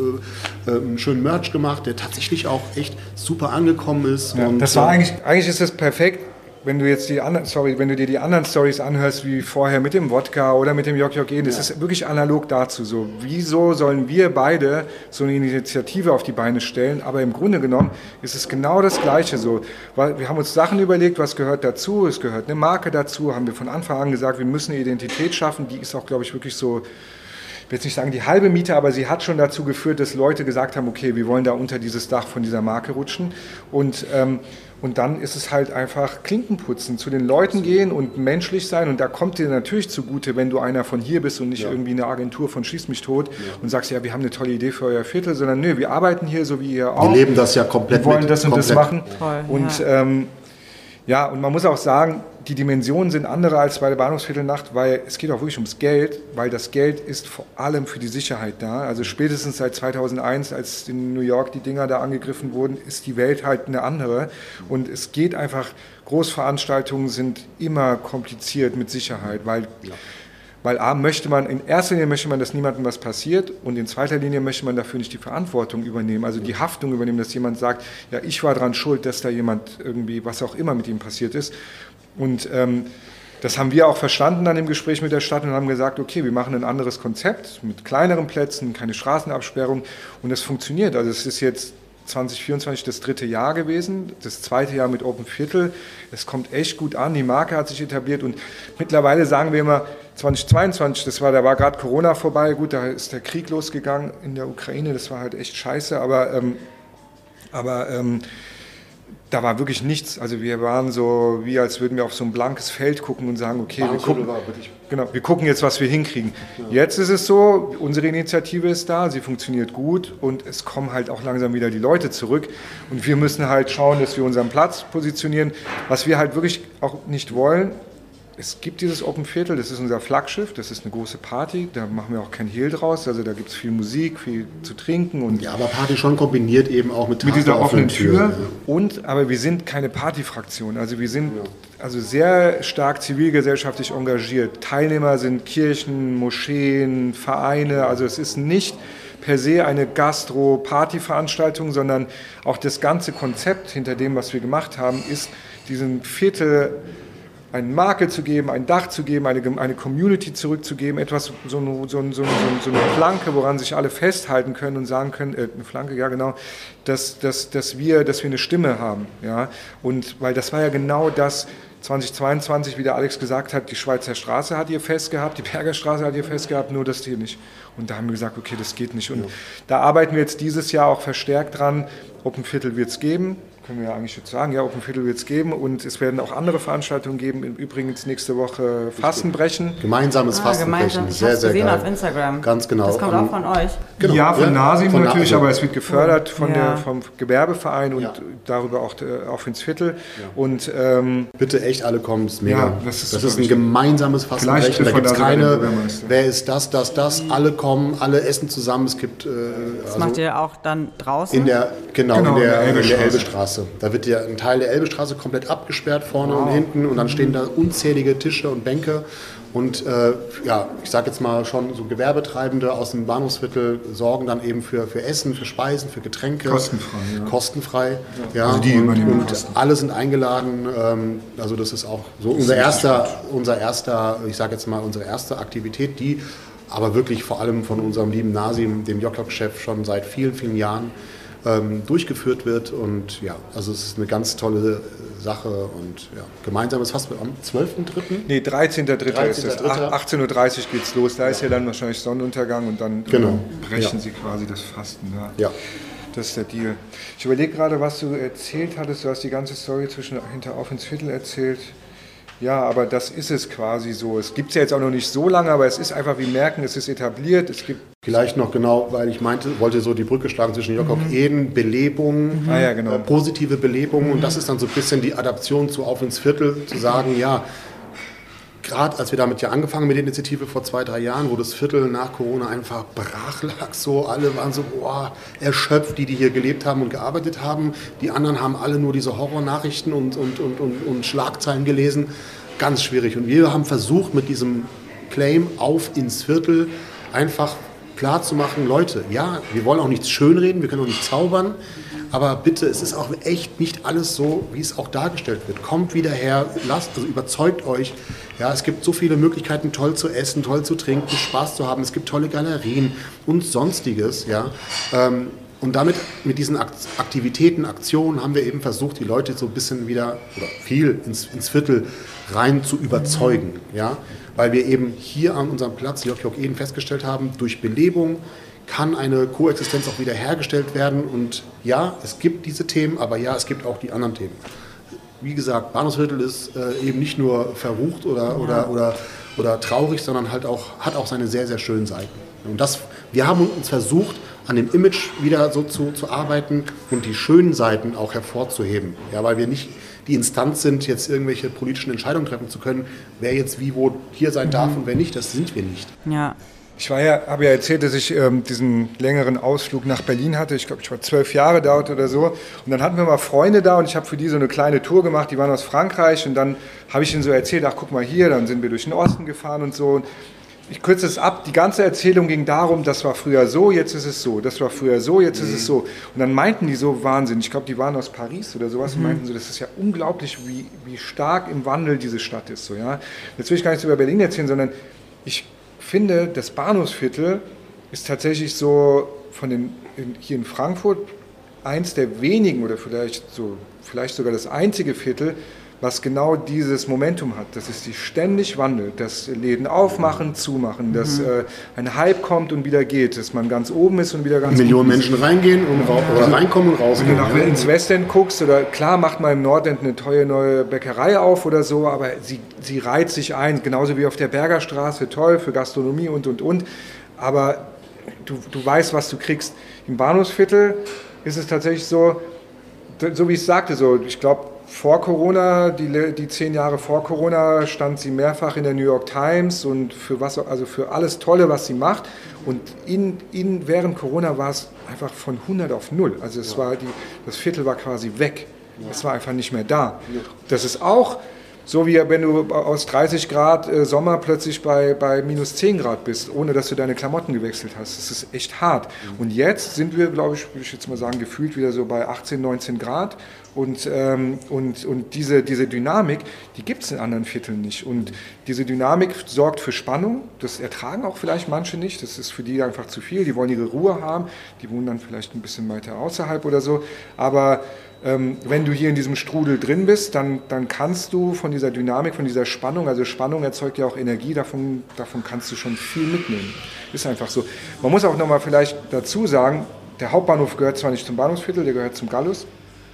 äh, äh, einen schönen Merch gemacht, der tatsächlich auch echt super angekommen ist. Ja, und, das war eigentlich, eigentlich ist das perfekt. Wenn du jetzt die anderen, sorry, wenn du dir die anderen Stories anhörst, wie vorher mit dem Wodka oder mit dem Jok Jok Eden, das ist wirklich analog dazu. So, wieso sollen wir beide so eine Initiative auf die Beine stellen? Aber im Grunde genommen ist es genau das Gleiche. So, weil wir haben uns Sachen überlegt, was gehört dazu? Es gehört eine Marke dazu. Haben wir von Anfang an gesagt, wir müssen eine Identität schaffen. Die ist auch, glaube ich, wirklich so. Ich will jetzt nicht sagen die halbe Miete, aber sie hat schon dazu geführt, dass Leute gesagt haben, okay, wir wollen da unter dieses Dach von dieser Marke rutschen. Und, ähm, und dann ist es halt einfach Klinken putzen, zu den Leuten gehen und menschlich sein. Und da kommt dir natürlich zugute, wenn du einer von hier bist und nicht ja. irgendwie eine Agentur von Schieß mich tot ja. und sagst, ja, wir haben eine tolle Idee für euer Viertel, sondern nö, wir arbeiten hier so wie ihr auch. Wir leben das ja komplett Wir wollen mit. das und komplett. das machen. Toll, und ja. Ähm, ja, und man muss auch sagen, die Dimensionen sind andere als bei der Bahnhofsviertelnacht, weil es geht auch wirklich ums Geld, weil das Geld ist vor allem für die Sicherheit da. Also spätestens seit zweitausendeins, als in New York die Dinger da angegriffen wurden, ist die Welt halt eine andere. Und es geht einfach, Großveranstaltungen sind immer kompliziert mit Sicherheit, weil... Ja. Weil A, möchte man, in erster Linie möchte man, dass niemandem was passiert und in zweiter Linie möchte man dafür nicht die Verantwortung übernehmen, also die Haftung übernehmen, dass jemand sagt, ja, ich war dran schuld, dass da jemand irgendwie, was auch immer mit ihm passiert ist. Und ähm, das haben wir auch verstanden dann im Gespräch mit der Stadt und haben gesagt, okay, wir machen ein anderes Konzept mit kleineren Plätzen, keine Straßenabsperrung und das funktioniert. Also es ist jetzt zwanzig vierundzwanzig das dritte Jahr gewesen, das zweite Jahr mit Open Viertel. Es kommt echt gut an, die Marke hat sich etabliert und mittlerweile sagen wir immer, zwanzig zweiundzwanzig, das war, da war gerade Corona vorbei, gut, da ist der Krieg losgegangen in der Ukraine, das war halt echt scheiße, aber, ähm, aber ähm, da war wirklich nichts. Also wir waren so, wie als würden wir auf so ein blankes Feld gucken und sagen, okay, wir gucken, genau, wir gucken jetzt, was wir hinkriegen. Ja. Jetzt ist es so, unsere Initiative ist da, sie funktioniert gut und es kommen halt auch langsam wieder die Leute zurück und wir müssen halt schauen, dass wir unseren Platz positionieren. Was wir halt wirklich auch nicht wollen, es gibt dieses Open Viertel, das ist unser Flaggschiff, das ist eine große Party, da machen wir auch kein Hehl draus, also da gibt es viel Musik, viel zu trinken. Und ja, aber Party schon kombiniert eben auch mit, mit dieser offenen Tür. Tür. Ja. Und, aber wir sind keine Partyfraktion, also wir sind ja. also sehr stark zivilgesellschaftlich engagiert. Teilnehmer sind Kirchen, Moscheen, Vereine, also es ist nicht per se eine Gastro-Party-Veranstaltung, sondern auch das ganze Konzept hinter dem, was wir gemacht haben, ist diesen Viertel eine Marke zu geben, ein Dach zu geben, eine, eine Community zurückzugeben, etwas, so eine, so, eine, so, eine, so eine Flanke, woran sich alle festhalten können und sagen können, äh, eine Flanke, ja genau, dass, dass, dass, wir, dass wir eine Stimme haben. Ja? Und weil das war ja genau das, zwanzig zweiundzwanzig, wie der Alex gesagt hat, die Schweizer Straße hat ihr Fest gehabt, die Bergerstraße hat ihr Fest gehabt, nur das hier nicht. Und da haben wir gesagt, okay, das geht nicht. Und ja. da arbeiten wir jetzt dieses Jahr auch verstärkt dran. Open Viertel wird es geben. Können wir ja eigentlich jetzt sagen, ja, Open Viertel wird es geben und es werden auch andere Veranstaltungen geben. Übrigens nächste Woche Fastenbrechen. Gemeinsames ah, Fastenbrechen, gemeinsam. Ich sehr, sehr gesehen geil. Auf Instagram. Ganz genau. Das kommt um, auch von euch. Genau. Ja, von ja, Nasim von natürlich, Na- aber es wird gefördert von ja. der, vom Gewerbeverein und ja. darüber auch äh, auf ins Viertel. Ja. Und, ähm, bitte echt alle kommen, das ist mega. Ja, das ist, das ist ein gemeinsames Fastenbrechen. Da gibt es keine, wer ist das, das, das, alle kommen, alle essen zusammen. Es gibt, äh, das also macht ihr auch dann draußen? In der, genau, genau in der, in der in der Elbestraße. Da wird ja ein Teil der Elbestraße komplett abgesperrt, vorne wow. und hinten. Und dann stehen da unzählige Tische und Bänke. Und äh, ja, ich sage jetzt mal schon, so Gewerbetreibende aus dem Bahnhofsviertel sorgen dann eben für, für Essen, für Speisen, für Getränke. Kostenfrei, ja. Kostenfrei, ja. ja. Also die und, und Kosten. alle sind eingeladen. Ähm, also das ist auch so unser erster, unser erster, ich sage jetzt mal, unsere erste Aktivität, die aber wirklich vor allem von unserem lieben Nasim, dem J K Chef, schon seit vielen, vielen Jahren ähm, durchgeführt wird. Und ja, also es ist eine ganz tolle Sache und ja, gemeinsames Fast am zwölften dritten Nee, dreizehnten dritten ist es. achtzehn Uhr dreißig geht's los. Da ja. ist ja dann wahrscheinlich Sonnenuntergang und dann genau. brechen ja. sie quasi das Fasten. Ja. ja. Das ist der Deal. Ich überlege gerade, was du erzählt hattest. Du hast die ganze Story zwischen hinter auf ins Viertel erzählt. Ja, aber das ist es quasi so. Es gibt es ja jetzt auch noch nicht so lange, aber es ist einfach, wir merken, es ist etabliert. Es gibt Vielleicht noch genau, weil ich meinte, wollte so die Brücke schlagen zwischen J K Eden, Belebung, mhm. ah, ja, genau. äh, positive Belebung. Mhm. Und das ist dann so ein bisschen die Adaption zu Auf ins Viertel, zu sagen, ja, gerade als wir damit ja angefangen mit der Initiative vor zwei, drei Jahren, wo das Viertel nach Corona einfach brach lag, so alle waren so boah, erschöpft, die, die hier gelebt haben und gearbeitet haben. Die anderen haben alle nur diese Horrornachrichten und, und, und, und, und Schlagzeilen gelesen. Ganz schwierig. Und wir haben versucht, mit diesem Claim Auf ins Viertel einfach klar zu machen, Leute, ja, wir wollen auch nichts schönreden, wir können auch nicht zaubern, aber bitte, es ist auch echt nicht alles so, wie es auch dargestellt wird. Kommt wieder her, lasst, also überzeugt euch. Ja, es gibt so viele Möglichkeiten, toll zu essen, toll zu trinken, Spaß zu haben. Es gibt tolle Galerien und Sonstiges. Ja. Und damit, mit diesen Aktivitäten, Aktionen, haben wir eben versucht, die Leute so ein bisschen wieder, oder viel ins, ins Viertel rein zu überzeugen. Ja. Weil wir eben hier an unserem Platz, J K Eden, festgestellt haben, durch Belebung kann eine Koexistenz auch wieder hergestellt werden. Und ja, es gibt diese Themen, aber ja, es gibt auch die anderen Themen. Wie gesagt, Bahnhofsviertel ist äh, eben nicht nur verrucht oder, ja. oder, oder, oder traurig, sondern halt auch, hat auch seine sehr, sehr schönen Seiten. Und das, wir haben uns versucht, an dem Image wieder so zu, zu arbeiten und die schönen Seiten auch hervorzuheben. Ja, weil wir nicht die Instanz sind, jetzt irgendwelche politischen Entscheidungen treffen zu können, wer jetzt wie wo hier sein darf mhm. und wer nicht, das sind wir nicht. Ja. Ich war ja, habe ja erzählt, dass ich ähm, diesen längeren Ausflug nach Berlin hatte. Ich glaube, ich war zwölf Jahre dort oder so. Und dann hatten wir mal Freunde da und ich habe für die so eine kleine Tour gemacht. Die waren aus Frankreich und dann habe ich ihnen so erzählt, ach guck mal hier, dann sind wir durch den Osten gefahren und so. Und ich kürze es ab, die ganze Erzählung ging darum, das war früher so, jetzt ist es so, das war früher so, jetzt mhm. ist es so. Und dann meinten die so Wahnsinn, ich glaube, die waren aus Paris oder sowas, mhm. und meinten so, das ist ja unglaublich, wie, wie stark im Wandel diese Stadt ist. So, ja? Jetzt will ich gar nichts über Berlin erzählen, sondern ich finde, das Bahnhofsviertel ist tatsächlich so von den, in, hier in Frankfurt eins der wenigen oder vielleicht, so, vielleicht sogar das einzige Viertel, was genau dieses Momentum hat, dass es sich ständig wandelt, dass Läden aufmachen, zumachen, dass mhm. äh, ein Hype kommt und wieder geht, dass man ganz oben ist und wieder ganz Millionen Menschen reingehen und ra- oder reinkommen und rausgehen. Wenn du ja. ins Westend guckst, oder klar macht man im Nordend eine teure neue Bäckerei auf oder so, aber sie, sie reiht sich ein, genauso wie auf der Bergerstraße, toll für Gastronomie und, und, und. Aber du, du weißt, was du kriegst. Im Bahnhofsviertel ist es tatsächlich so, so wie ich es sagte, so, ich glaube, vor Corona, die, die zehn Jahre vor Corona, stand sie mehrfach in der New York Times und für, was, also für alles Tolle, was sie macht. Und in, in, während Corona war es einfach von hundert auf null. Also es war die, das Viertel war quasi weg. Es war einfach nicht mehr da. Das ist auch so, wie wenn du aus dreißig Grad äh, Sommer plötzlich bei, bei minus zehn Grad bist, ohne dass du deine Klamotten gewechselt hast. Das ist echt hart. Und jetzt sind wir, glaube ich, würde ich jetzt mal sagen, gefühlt wieder so bei achtzehn, neunzehn Grad. Und, ähm, und, und diese, diese Dynamik, die gibt es in anderen Vierteln nicht. Und diese Dynamik sorgt für Spannung. Das ertragen auch vielleicht manche nicht. Das ist für die einfach zu viel. Die wollen ihre Ruhe haben. Die wohnen dann vielleicht ein bisschen weiter außerhalb oder so. Aber ähm, wenn du hier in diesem Strudel drin bist, dann, dann kannst du von dieser Dynamik, von dieser Spannung, also Spannung erzeugt ja auch Energie, davon, davon kannst du schon viel mitnehmen. Ist einfach so. Man muss auch nochmal vielleicht dazu sagen, der Hauptbahnhof gehört zwar nicht zum Bahnhofsviertel, der gehört zum Gallus.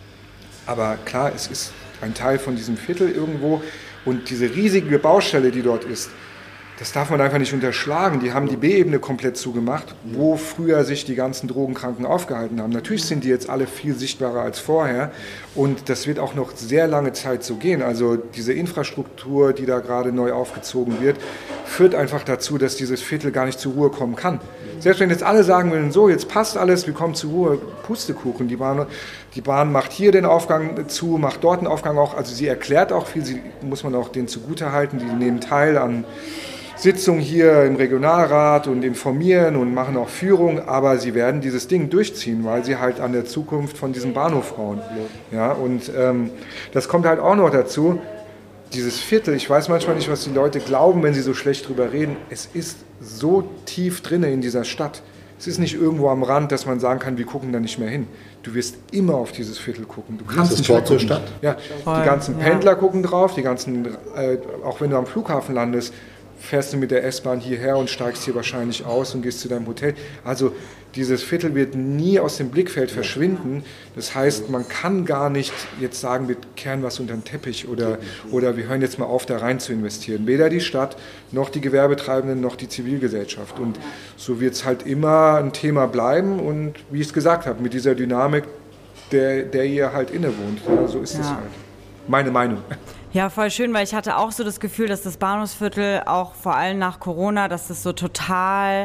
Aber klar, es ist ein Teil von diesem Viertel irgendwo und diese riesige Baustelle, die dort ist, das darf man einfach nicht unterschlagen. Die haben die B-Ebene komplett zugemacht, wo früher sich die ganzen Drogenkranken aufgehalten haben. Natürlich sind die jetzt alle viel sichtbarer als vorher und das wird auch noch sehr lange Zeit so gehen. Also diese Infrastruktur, die da gerade neu aufgezogen wird, führt einfach dazu, dass dieses Viertel gar nicht zur Ruhe kommen kann. Selbst wenn jetzt alle sagen würden, so, jetzt passt alles, wir kommen zur Ruhe, Pustekuchen. Die Bahn, die Bahn macht hier den Aufgang zu, macht dort den Aufgang auch. Also sie erklärt auch viel, sie muss man auch denen zugutehalten, die nehmen teil an Sitzungen hier im Regionalrat und informieren und machen auch Führung, aber sie werden dieses Ding durchziehen, weil sie halt an der Zukunft von diesem Bahnhof bauen. Ja, und ähm, das kommt halt auch noch dazu, dieses Viertel, ich weiß manchmal nicht, was die Leute glauben, wenn sie so schlecht drüber reden, es ist so tief drinne in dieser Stadt. Es ist nicht irgendwo am Rand, dass man sagen kann, wir gucken da nicht mehr hin. Du wirst immer auf dieses Viertel gucken. Du kannst das Tor zur Stadt. Ja, die ganzen Pendler gucken drauf, die ganzen, äh, auch wenn du am Flughafen landest, fährst du mit der S-Bahn hierher und steigst hier wahrscheinlich aus und gehst zu deinem Hotel. Also dieses Viertel wird nie aus dem Blickfeld verschwinden. Das heißt, man kann gar nicht jetzt sagen, wir kehren was unter den Teppich oder, oder wir hören jetzt mal auf, da rein zu investieren. Weder die Stadt, noch die Gewerbetreibenden, noch die Zivilgesellschaft. Und so wird es halt immer ein Thema bleiben. Und wie ich es gesagt habe, mit dieser Dynamik, der, der ihr halt innewohnt. Ja, so ist es ja. halt. Meine Meinung. Ja, voll schön, weil ich hatte auch so das Gefühl, dass das Bahnhofsviertel auch vor allem nach Corona, dass das so total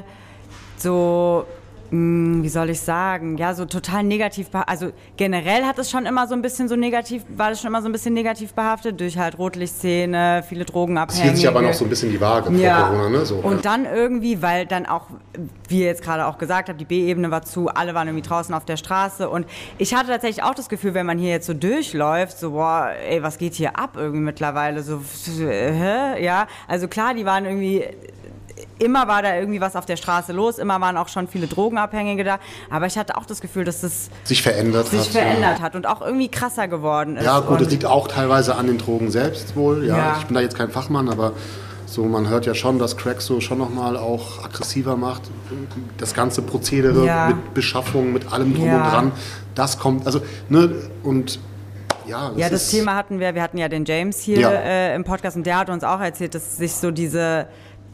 so, mh, wie soll ich sagen, ja, so total negativ, beha- also generell hat es schon immer so ein bisschen so negativ, war das schon immer so ein bisschen negativ behaftet, durch halt Rotlichtszene, viele Drogenabhängige. Es hielt sich aber noch so ein bisschen die Waage ja. vor Corona, ne? So, und ja. dann irgendwie, weil dann auch, wie ihr jetzt gerade auch gesagt habt, die B-Ebene war zu, alle waren irgendwie draußen auf der Straße und ich hatte tatsächlich auch das Gefühl, wenn man hier jetzt so durchläuft, so, boah, ey, was geht hier ab irgendwie mittlerweile, so, hä? Ja, also klar, die waren irgendwie, immer war da irgendwie was auf der Straße los, immer waren auch schon viele Drogenabhängige da, aber ich hatte auch das Gefühl, dass das sich verändert sich hat. verändert ja. hat und auch irgendwie krasser geworden ist. Ja gut, und das liegt auch teilweise an den Drogen selbst wohl, ja. Ja. Ich bin da jetzt kein Fachmann, aber so, man hört ja schon, dass Crack so schon nochmal auch aggressiver macht. Das ganze Prozedere ja. mit Beschaffung, mit allem drum ja. und dran, das kommt, also, ne, und ja. Das ja, das ist, Thema hatten wir, wir hatten ja den James hier ja. äh, im Podcast und der hat uns auch erzählt, dass sich so diese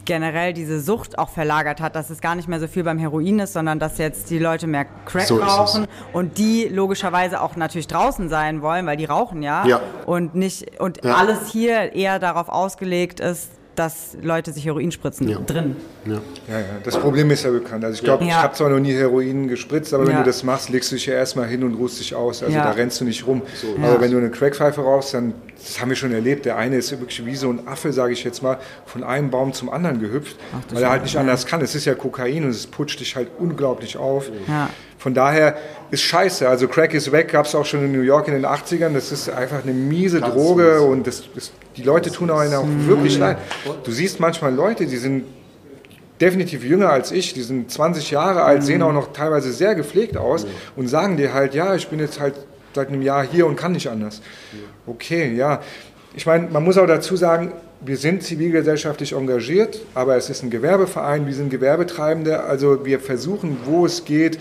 generell diese Sucht auch verlagert hat, dass es gar nicht mehr so viel beim Heroin ist, sondern dass jetzt die Leute mehr Crack So ist es. rauchen und die logischerweise auch natürlich draußen sein wollen, weil die rauchen ja, Ja. und nicht und Ja. alles hier eher darauf ausgelegt ist, dass Leute sich Heroin spritzen Ja. drin. Ja. Ja, ja, das Problem ist ja bekannt. Also ich glaube, Ja. ich habe zwar noch nie Heroin gespritzt, aber wenn Ja. du das machst, legst du dich ja erstmal hin und ruhst dich aus. Also Ja. da rennst du nicht rum. Ja. Aber wenn du eine Crackpfeife rauchst, dann, das haben wir schon erlebt, der eine ist wirklich wie so ein Affe, sage ich jetzt mal, von einem Baum zum anderen gehüpft, weil er halt nicht anders kann. Es ist ja Kokain und es putscht dich halt unglaublich auf. Ja. Von daher ist scheiße. Also Crack ist weg, gab es auch schon in New York in den achtzigern. Das ist einfach eine miese Ganz Droge mies. und das, das, die Leute tun auch einen auch wirklich leid. Du siehst manchmal Leute, die sind definitiv jünger als ich, die sind zwanzig Jahre alt, sehen auch noch teilweise sehr gepflegt aus und sagen dir halt, ja, ich bin jetzt halt seit einem Jahr hier und kann nicht anders. Okay, ja. Ich meine, man muss auch dazu sagen, wir sind zivilgesellschaftlich engagiert, aber es ist ein Gewerbeverein, wir sind Gewerbetreibende, also wir versuchen, wo es geht,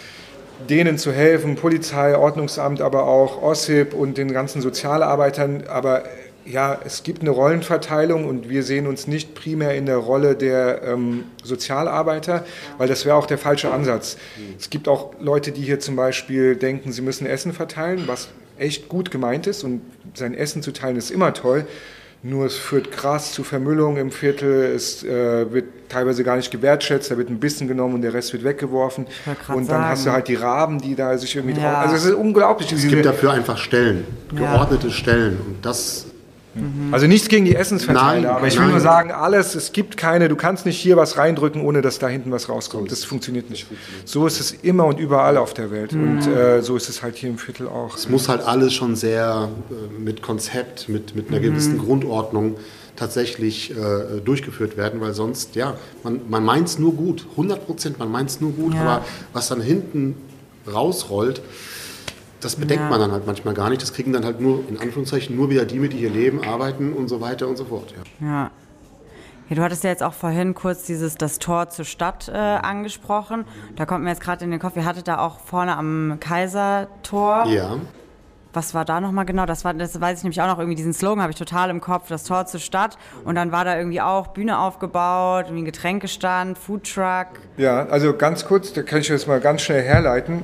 denen zu helfen, Polizei, Ordnungsamt, aber auch O S H I P und den ganzen Sozialarbeitern. Aber ja, es gibt eine Rollenverteilung und wir sehen uns nicht primär in der Rolle der ähm, Sozialarbeiter, weil das wäre auch der falsche Ansatz. Es gibt auch Leute, die hier zum Beispiel denken, sie müssen Essen verteilen, was echt gut gemeint ist und sein Essen zu teilen ist immer toll. Nur es führt krass zu Vermüllung im Viertel, es äh, wird teilweise gar nicht gewertschätzt, da wird ein bisschen genommen und der Rest wird weggeworfen. wollte grad Und dann sagen. hast du halt die Raben, die da sich irgendwie Ja. drauf... Also es ist unglaublich. Es diese- gibt dafür einfach Stellen, Ja. geordnete Stellen. Und das, Also nichts gegen die Essensverteiler, Nein, aber ich will nein. nur sagen, alles, es gibt keine, du kannst nicht hier was reindrücken, ohne dass da hinten was rauskommt. Das funktioniert nicht. So ist es immer und überall auf der Welt. Und äh, so ist es halt hier im Viertel auch. es muss halt alles schon sehr äh, mit Konzept, mit, mit einer gewissen Grundordnung tatsächlich äh, durchgeführt werden, weil sonst, ja, man, man meint es nur gut, hundert Prozent, man meint es nur gut, Ja. aber was dann hinten rausrollt, das bedenkt Ja. man dann halt manchmal gar nicht. Das kriegen dann halt nur, in Anführungszeichen, nur wieder die mit, die hier leben, arbeiten und so weiter und so fort. Ja. Ja. Ja, du hattest ja jetzt auch vorhin kurz dieses das Tor zur Stadt äh, angesprochen. Da kommt mir jetzt gerade in den Kopf, ihr hattet da auch vorne am Kaisertor. Ja. Was war da nochmal genau? Das war, das weiß ich nämlich auch noch, irgendwie diesen Slogan habe ich total im Kopf, das Tor zur Stadt. Und dann war da irgendwie auch Bühne aufgebaut, irgendwie ein Getränkestand, Foodtruck. Ja, also ganz kurz, da kann ich das mal ganz schnell herleiten.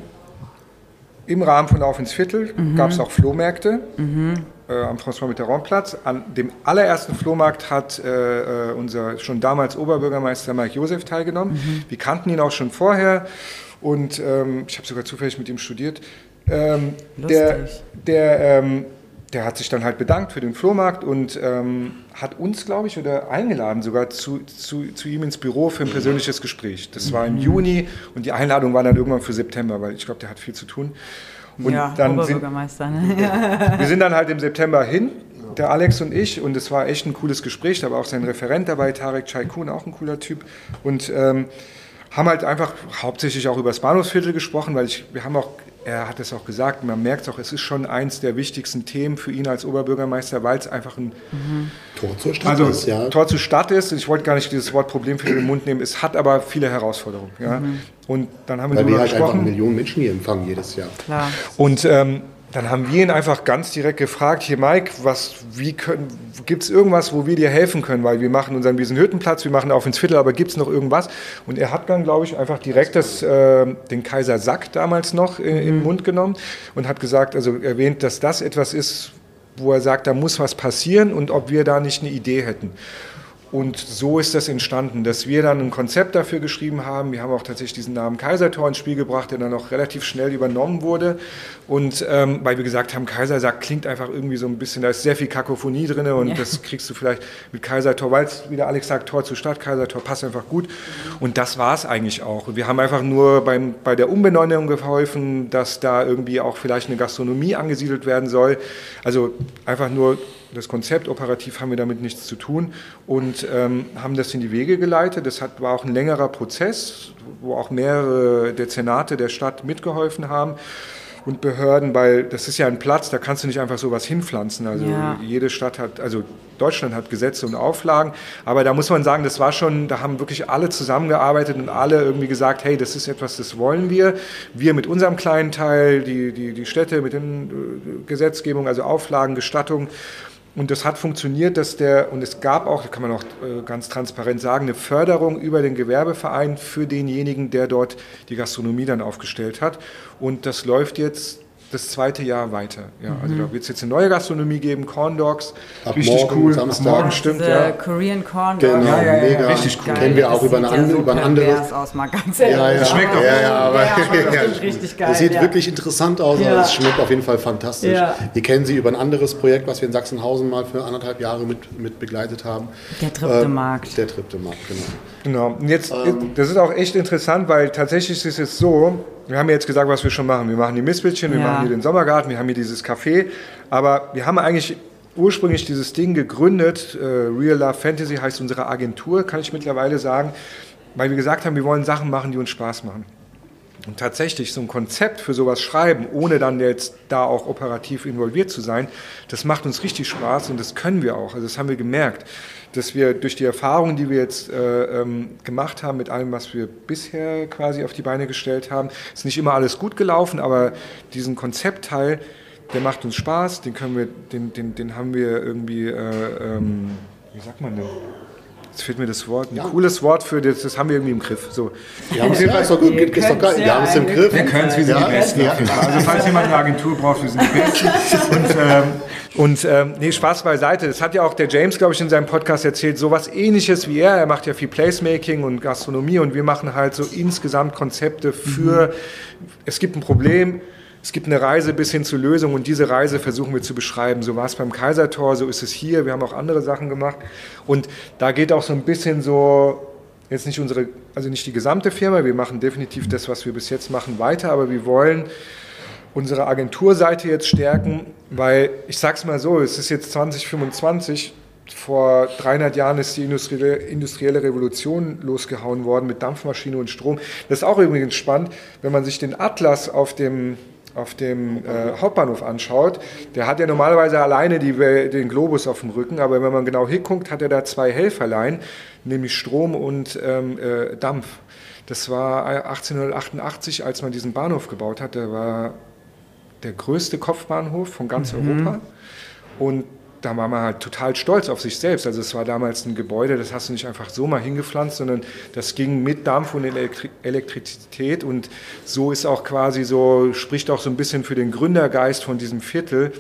Im Rahmen von Auf ins Viertel gab es auch Flohmärkte äh, am François-Mitterrand-Platz. An dem allerersten Flohmarkt hat äh, unser schon damals Oberbürgermeister Mike Josef teilgenommen. Wir kannten ihn auch schon vorher und ähm, ich habe sogar zufällig mit ihm studiert. Ähm, der, Lustig. der, ähm, der hat sich dann halt bedankt für den Flohmarkt und ähm, hat uns, glaube ich, oder eingeladen sogar zu, zu, zu ihm ins Büro für ein persönliches Gespräch. Das war im Juni und die Einladung war dann irgendwann für September, weil ich glaube, der hat viel zu tun. Und Ja, dann sind, Oberbürgermeister. Ne? wir sind dann halt im September hin, der Alex und ich, und es war echt ein cooles Gespräch. Da war auch sein Referent dabei, Tarek Chaikun, auch ein cooler Typ. Und ähm, haben halt einfach hauptsächlich auch über das Bahnhofsviertel gesprochen, weil ich, wir haben auch, er hat es auch gesagt, man merkt es auch, es ist schon eins der wichtigsten Themen für ihn als Oberbürgermeister, weil es einfach ein Tor zur Stadt also, ist, ja. Tor zur Stadt ist. Ich wollte gar nicht dieses Wort Problem für den Mund nehmen, es hat aber viele Herausforderungen. Ja? Und dann haben wir Weil wir darüber halt einfach gesprochen. Millionen Menschen hier empfangen jedes Jahr. Klar. Und ähm, dann haben wir ihn einfach ganz direkt gefragt, hier Mike, was, wie können, gibt es irgendwas, wo wir dir helfen können? Weil wir machen unseren Wiesenhüttenplatz, wir machen Auf ins Viertel, aber gibt es noch irgendwas? Und er hat dann, glaube ich, einfach direkt das, äh, den Kaiser Sack damals noch in, in den Mund genommen und hat gesagt, also erwähnt, dass das etwas ist, wo er sagt, da muss was passieren und ob wir da nicht eine Idee hätten. Und so ist das entstanden, dass wir dann ein Konzept dafür geschrieben haben. Wir haben auch tatsächlich diesen Namen Kaisertor ins Spiel gebracht, der dann auch relativ schnell übernommen wurde. Und ähm, weil wir gesagt haben, Kaisersack klingt einfach irgendwie so ein bisschen, da ist sehr viel Kakophonie drin und Ja. das kriegst du vielleicht mit Kaisertor, weil es, wie der Alex sagt, Tor zur Stadt, Kaisertor passt einfach gut. Und das war es eigentlich auch. Und wir haben einfach nur beim, bei der Umbenennung geholfen, dass da irgendwie auch vielleicht eine Gastronomie angesiedelt werden soll. Also einfach nur das Konzept, operativ haben wir damit nichts zu tun und ähm, haben das in die Wege geleitet. Das hat, war auch ein längerer Prozess, wo auch mehrere Dezernate der Stadt mitgeholfen haben und Behörden, weil das ist ja ein Platz, da kannst du nicht einfach sowas hinpflanzen. Also Ja. jede Stadt hat, also Deutschland hat Gesetze und Auflagen, aber da muss man sagen, das war schon, da haben wirklich alle zusammengearbeitet und alle irgendwie gesagt, hey, das ist etwas, das wollen wir. Wir mit unserem kleinen Teil, die, die, die Städte mit den äh, Gesetzgebung, also Auflagen, Gestattung. Und das hat funktioniert, dass der, und es gab auch, das kann man auch äh, ganz transparent sagen, eine Förderung über den Gewerbeverein für denjenigen, der dort die Gastronomie dann aufgestellt hat. Und das läuft jetzt das zweite Jahr weiter. Ja, also da wird es jetzt eine neue Gastronomie geben, Corn Dogs. Ab richtig morgen, cool. Samstag. Ab morgen stimmt, Diese ja. Korean Corn Genau, Dogs. Ja, ja, ja, mega. richtig cool. Kennen wir Das auch über, eine sieht ja andere, so über ein anderes. pervers aus, mal ganz ehrlich. Ja, ja, Das schmeckt auch. ja, ja, aber Ja, das ja, stimmt richtig geil. das sieht ja. wirklich interessant aus, Ja. aber es schmeckt auf jeden Fall fantastisch. Ja. Wir kennen sie über ein anderes Projekt, was wir in Sachsenhausen mal für anderthalb Jahre mit, mit begleitet haben. Der dritte Ähm, Markt. Der dritte Markt, genau. Genau. Und jetzt, Ähm. das ist auch echt interessant, weil tatsächlich ist es so, wir haben ja jetzt gesagt, was wir schon machen. Wir machen die Mistbildchen, wir Ja. machen hier den Sommergarten, wir haben hier dieses Café, aber wir haben eigentlich ursprünglich dieses Ding gegründet, äh, Real Love Fantasy heißt unsere Agentur, kann ich mittlerweile sagen, weil wir gesagt haben, wir wollen Sachen machen, die uns Spaß machen. Und tatsächlich so ein Konzept für sowas schreiben, ohne dann jetzt da auch operativ involviert zu sein, das macht uns richtig Spaß und das können wir auch. Also das haben wir gemerkt, dass wir durch die Erfahrungen, die wir jetzt äh, ähm, gemacht haben mit allem, was wir bisher quasi auf die Beine gestellt haben, ist nicht immer alles gut gelaufen, aber diesen Konzeptteil, der macht uns Spaß, den können wir, den, den, den haben wir irgendwie, äh, ähm, wie sagt man denn? Jetzt fehlt mir das Wort, ein Ja. cooles Wort für das, das haben wir irgendwie im Griff. So. Wir haben es ja, ist doch gut, ist doch geil. Wir haben es im Griff. Wir können es, wir sind Ja, die Besten. ja. auf jeden Fall. Also falls jemand eine Agentur braucht, wir sind die Besten. Und, ähm, und ähm, nee, Spaß beiseite. Das hat ja auch der James, glaube ich, in seinem Podcast erzählt, sowas Ähnliches wie er. Er macht ja viel Placemaking und Gastronomie und wir machen halt so insgesamt Konzepte für, mhm. es gibt ein Problem, es gibt eine Reise bis hin zur Lösung und diese Reise versuchen wir zu beschreiben. So war es beim Kaisertor, so ist es hier. Wir haben auch andere Sachen gemacht und da geht auch so ein bisschen so, jetzt nicht unsere, also nicht die gesamte Firma, wir machen definitiv das, was wir bis jetzt machen, weiter, aber wir wollen unsere Agenturseite jetzt stärken, weil ich sag's mal so, es ist jetzt zwanzig fünfundzwanzig, vor dreihundert Jahren ist die industrielle, industrielle Revolution losgehauen worden mit Dampfmaschine und Strom. Das ist auch übrigens spannend, wenn man sich den Atlas auf dem auf dem äh, Hauptbahnhof anschaut, der hat ja normalerweise alleine die, den Globus auf dem Rücken, aber wenn man genau hinguckt, hat er da zwei Helferlein, nämlich Strom und ähm, äh, Dampf. Das war achtzehnhundertachtundachtzig, als man diesen Bahnhof gebaut hat, der war der größte Kopfbahnhof von ganz mhm. Europa und da war man halt total stolz auf sich selbst. Also es war damals ein Gebäude, das hast du nicht einfach so mal hingepflanzt, sondern das ging mit Dampf und Elektri- Elektrizität und so ist auch quasi so, spricht auch so ein bisschen für den Gründergeist von diesem Viertel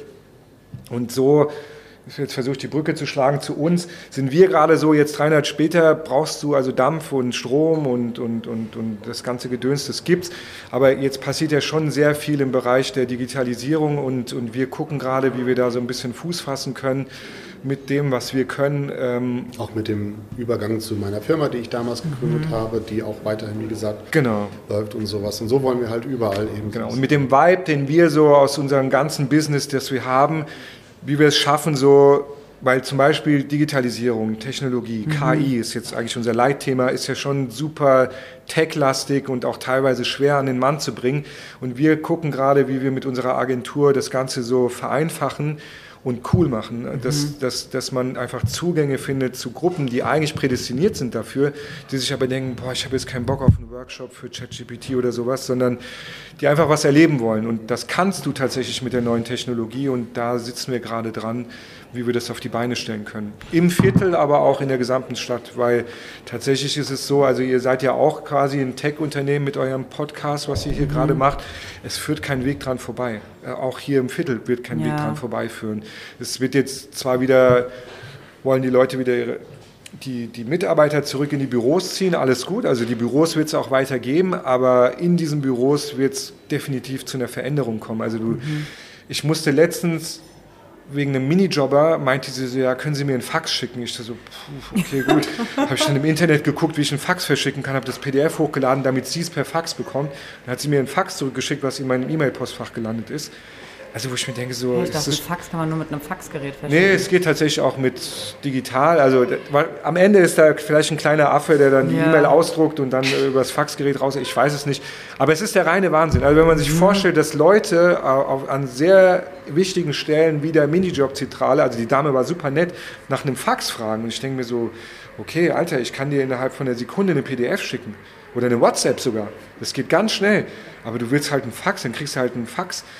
und so, jetzt versuche ich die Brücke zu schlagen zu uns, sind wir gerade so, jetzt dreihundert später brauchst du also Dampf und Strom und, und, und, und das ganze Gedöns, das gibt's, aber jetzt passiert ja schon sehr viel im Bereich der Digitalisierung und, und wir gucken gerade, wie wir da so ein bisschen Fuß fassen können mit dem, was wir können. Ähm auch mit dem Übergang zu meiner Firma, die ich damals gegründet mhm. habe, die auch weiterhin, wie gesagt, genau. läuft und sowas. Und so wollen wir halt überall eben. Genau. Und mit dem Vibe, den wir so aus unserem ganzen Business, das wir haben, wie wir es schaffen, so, weil zum Beispiel Digitalisierung, Technologie, mhm. K I ist jetzt eigentlich unser Leitthema, ist ja schon super tech-lastig und auch teilweise schwer an den Mann zu bringen. Und wir gucken gerade, wie wir mit unserer Agentur das Ganze so vereinfachen und cool machen, mhm. dass, dass, dass man einfach Zugänge findet zu Gruppen, die eigentlich prädestiniert sind dafür, die sich aber denken, boah, ich habe jetzt keinen Bock auf einen Workshop für ChatGPT oder sowas, sondern die einfach was erleben wollen. Und das kannst du tatsächlich mit der neuen Technologie und da sitzen wir gerade dran, wie wir das auf die Beine stellen können. Im Viertel, aber auch in der gesamten Stadt, weil tatsächlich ist es so, also ihr seid ja auch quasi ein Tech-Unternehmen mit eurem Podcast, was ihr hier mhm. gerade macht. Es führt kein Weg dran vorbei. Auch hier im Viertel wird kein ja. Weg dran vorbeiführen. Es wird jetzt zwar wieder, wollen die Leute wieder ihre, die, die Mitarbeiter zurück in die Büros ziehen, alles gut, also die Büros wird es auch weiter geben, aber in diesen Büros wird es definitiv zu einer Veränderung kommen. Also du, mhm. ich musste letztens wegen einem Minijobber, meinte sie so, ja, können Sie mir einen Fax schicken? Ich so, pff, okay, gut. Habe ich dann im Internet geguckt, wie ich einen Fax verschicken kann, habe das P D F hochgeladen, damit sie es per Fax bekommt. Dann hat sie mir einen Fax zurückgeschickt, was in meinem E-Mail-Postfach gelandet ist. Also wo ich mir denke, so... Ich dachte, ein Fax kann man nur mit einem Faxgerät verschicken. Nee, es geht tatsächlich auch mit digital. Also weil, am Ende ist da vielleicht ein kleiner Affe, der dann die ja. E-Mail ausdruckt und dann äh, über das Faxgerät raus... Ich weiß es nicht. Aber es ist der reine Wahnsinn. Also wenn man sich mhm. vorstellt, dass Leute äh, auf, an sehr wichtigen Stellen wie der Minijob-Zentrale, also die Dame war super nett, nach einem Fax fragen. Und ich denke mir so, okay, Alter, ich kann dir innerhalb von einer Sekunde eine P D F schicken. Oder eine WhatsApp sogar. Das geht ganz schnell. Aber du willst halt einen Fax, dann kriegst du halt einen Fax.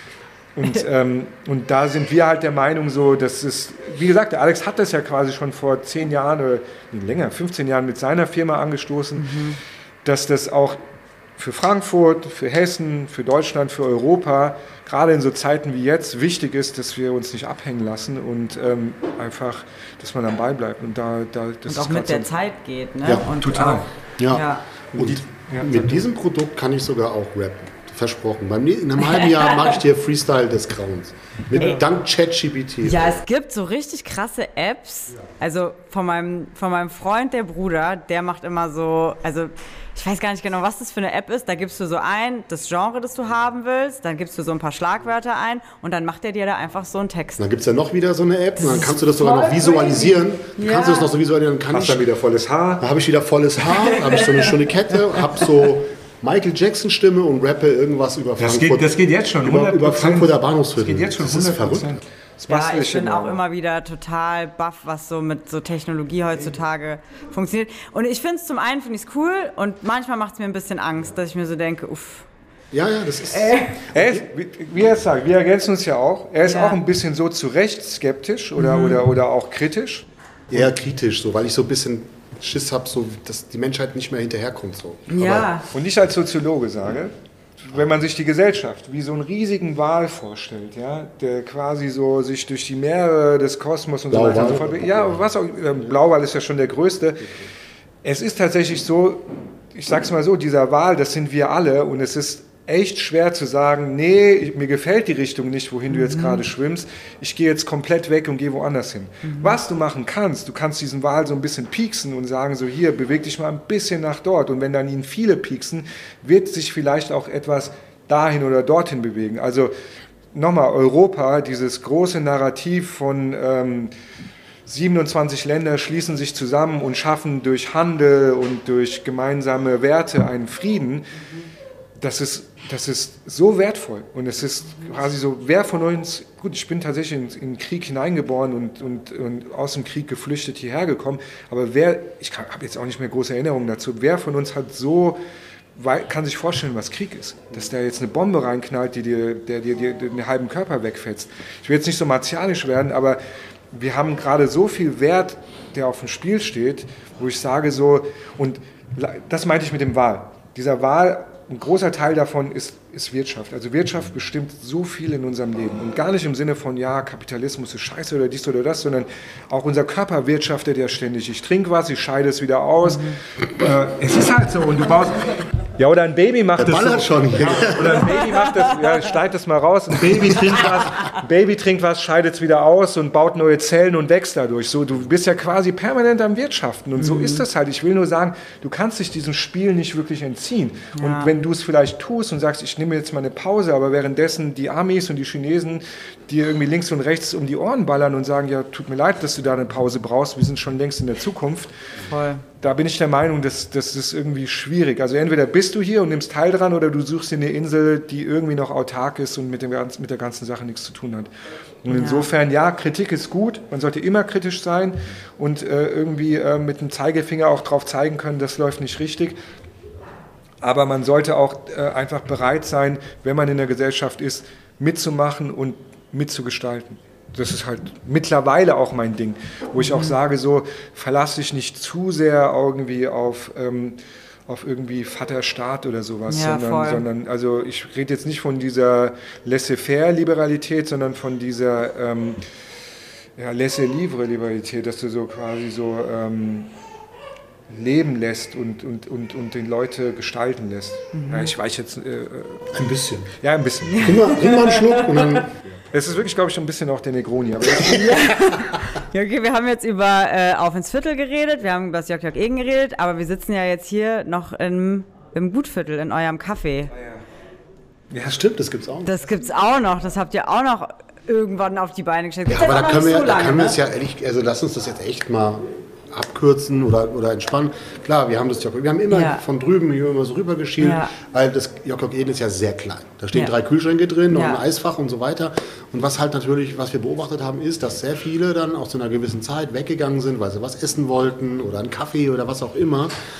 Und, ähm, und da sind wir halt der Meinung so, dass es, wie gesagt, der Alex hat das ja quasi schon vor zehn Jahren oder nee, länger, fünfzehn Jahren mit seiner Firma angestoßen, mhm. dass das auch für Frankfurt, für Hessen, für Deutschland, für Europa, gerade in so Zeiten wie jetzt, wichtig ist, dass wir uns nicht abhängen lassen und ähm, einfach, dass man am Ball bleibt. Und, da, da, das und auch ist mit der so Zeit geht. Ne? Ja, und total. Auch, ja. ja. Und die, ja, mit diesem Produkt kann ich sogar auch rappen. Versprochen. Beim, in einem halben Jahr mache ich dir Freestyle des Grauens. Mit, Ey. dank ChatGPT. Ja, es gibt so richtig krasse Apps. Also von meinem, von meinem Freund, der Bruder, der macht immer so, also ich weiß gar nicht genau, was das für eine App ist. Da gibst du so ein, das Genre, das du haben willst, dann gibst du so ein paar Schlagwörter ein und dann macht er dir da einfach so einen Text. Dann gibt es ja noch wieder so eine App und dann kannst du das sogar noch visualisieren. Ja. Kannst du das noch so visualisieren? Dann kann hast ich, dann wieder volles Haar. Da habe ich wieder volles Haar, habe ich so eine schöne Kette, habe so Michael Jackson Stimme und rappe irgendwas über Das Frankfurt. geht, das geht jetzt schon. Über, über Frankfurter Das Bahnhofsviertel. geht jetzt schon Das ist hundert verrückt. Prozent. Ja, ich bin auch immer wieder total baff, was so mit so Technologie heutzutage funktioniert. Und ich finde es zum einen finde ich es cool und manchmal macht es mir ein bisschen Angst, dass ich mir so denke, uff. Ja, ja, das ist... Er ist, wie, wie er sagt, wir ergänzen uns ja auch. Er ist Ja. auch ein bisschen so zu Recht skeptisch oder, mhm. oder, oder auch kritisch. Eher kritisch, so, weil ich so ein bisschen Schiss habe, so, dass die Menschheit nicht mehr hinterherkommt. So. Ja. Und ich als Soziologe sage, wenn man sich die Gesellschaft wie so einen riesigen Wal vorstellt, ja, der quasi so sich durch die Meere des Kosmos und so weiter und so fort, ja, was auch, Blauwal ist ja schon der größte. Es ist tatsächlich so, ich sag's mal so, dieser Wal, das sind wir alle und es ist echt schwer zu sagen, nee, ich, mir gefällt die Richtung nicht, wohin du jetzt Mhm. gerade schwimmst. Ich gehe jetzt komplett weg und gehe woanders hin. Mhm. Was du machen kannst, du kannst diesen Wal so ein bisschen pieksen und sagen, so hier, beweg dich mal ein bisschen nach dort. Und wenn dann ihn viele pieksen, wird sich vielleicht auch etwas dahin oder dorthin bewegen. Also nochmal, Europa, dieses große Narrativ von ähm, siebenundzwanzig Länder schließen sich zusammen und schaffen durch Handel und durch gemeinsame Werte einen Frieden. Das ist, das ist so wertvoll und es ist quasi so, wer von uns, gut, ich bin tatsächlich in, in den Krieg hineingeboren und, und, und aus dem Krieg geflüchtet hierher gekommen, aber wer, ich habe jetzt auch nicht mehr große Erinnerungen dazu, wer von uns hat so, kann sich vorstellen, was Krieg ist, dass da jetzt eine Bombe reinknallt, die dir, der dir den halben Körper wegfetzt. Ich will jetzt nicht so martialisch werden, aber wir haben gerade so viel Wert, der auf dem Spiel steht, wo ich sage so, und das meinte ich mit dem Wal, dieser Wal, ein großer Teil davon ist, ist Wirtschaft. Also Wirtschaft bestimmt so viel in unserem Leben. Und gar nicht im Sinne von, ja, Kapitalismus ist scheiße oder dies oder das, sondern auch unser Körper wirtschaftet ja ständig. Ich trinke was, ich scheide es wieder aus. Mhm. Äh, es ist halt so. Und du baust... Ja, oder ein Baby macht Der das so. schon hier. Ja, oder ein Baby macht das, ja, schneid das mal raus. Ein Baby trinkt was, ein Baby trinkt was, scheidet es wieder aus und baut neue Zellen und wächst dadurch. So, du bist ja quasi permanent am Wirtschaften. Und so mhm. ist das halt. Ich will nur sagen, du kannst dich diesem Spiel nicht wirklich entziehen. Ja. Und wenn du es vielleicht tust und sagst, ich nehme jetzt mal eine Pause, aber währenddessen die Amis und die Chinesen, die irgendwie links und rechts um die Ohren ballern und sagen, ja, tut mir leid, dass du da eine Pause brauchst, wir sind schon längst in der Zukunft. Voll. Da bin ich der Meinung, dass das ist irgendwie schwierig. Also entweder bist du hier und nimmst teil dran oder du suchst dir eine Insel, die irgendwie noch autark ist und mit, dem, mit der ganzen Sache nichts zu tun hat. Und ja. insofern, ja, Kritik ist gut, man sollte immer kritisch sein und äh, irgendwie äh, mit dem Zeigefinger auch drauf zeigen können, das läuft nicht richtig. Aber man sollte auch äh, einfach bereit sein, wenn man in der Gesellschaft ist, mitzumachen und mitzugestalten. Das ist halt mittlerweile auch mein Ding, wo ich auch sage, so verlasse dich nicht zu sehr irgendwie auf, ähm, auf irgendwie Vaterstaat oder sowas, ja, sondern, sondern also ich rede jetzt nicht von dieser Laissez-faire-Liberalität, sondern von dieser ähm, ja, Laissez-livre-Liberalität, dass du so quasi so ähm, leben lässt und, und, und, und den Leute gestalten lässt. Mhm. Ja, ich weiß jetzt... Äh, ein bisschen. Ja, ein bisschen. Trink mal, trink mal einen Schluck und dann... Es ist wirklich, glaube ich, ein bisschen auch der Negroni. Aber ja, okay, wir haben jetzt über äh, Auf ins Viertel geredet, wir haben über das J J Egen geredet, aber wir sitzen ja jetzt hier noch im, im Gutviertel, in eurem Café. Ja, stimmt, das gibt's auch. Das gibt's auch noch, das habt ihr auch noch irgendwann auf die Beine gestellt. Ja, aber da können wir, so da können wir es ja ehrlich, also lass uns das jetzt echt mal abkürzen oder, oder entspannen. Klar, wir haben das J J, wir haben immer ja. von drüben hier immer so rüber geschielt, ja. weil das J J Eden ist ja sehr klein. Da stehen ja. drei Kühlschränke drin, noch ja. ein Eisfach und so weiter. Und was halt natürlich, was wir beobachtet haben, ist, dass sehr viele dann auch zu einer gewissen Zeit weggegangen sind, weil sie was essen wollten oder einen Kaffee oder was auch immer.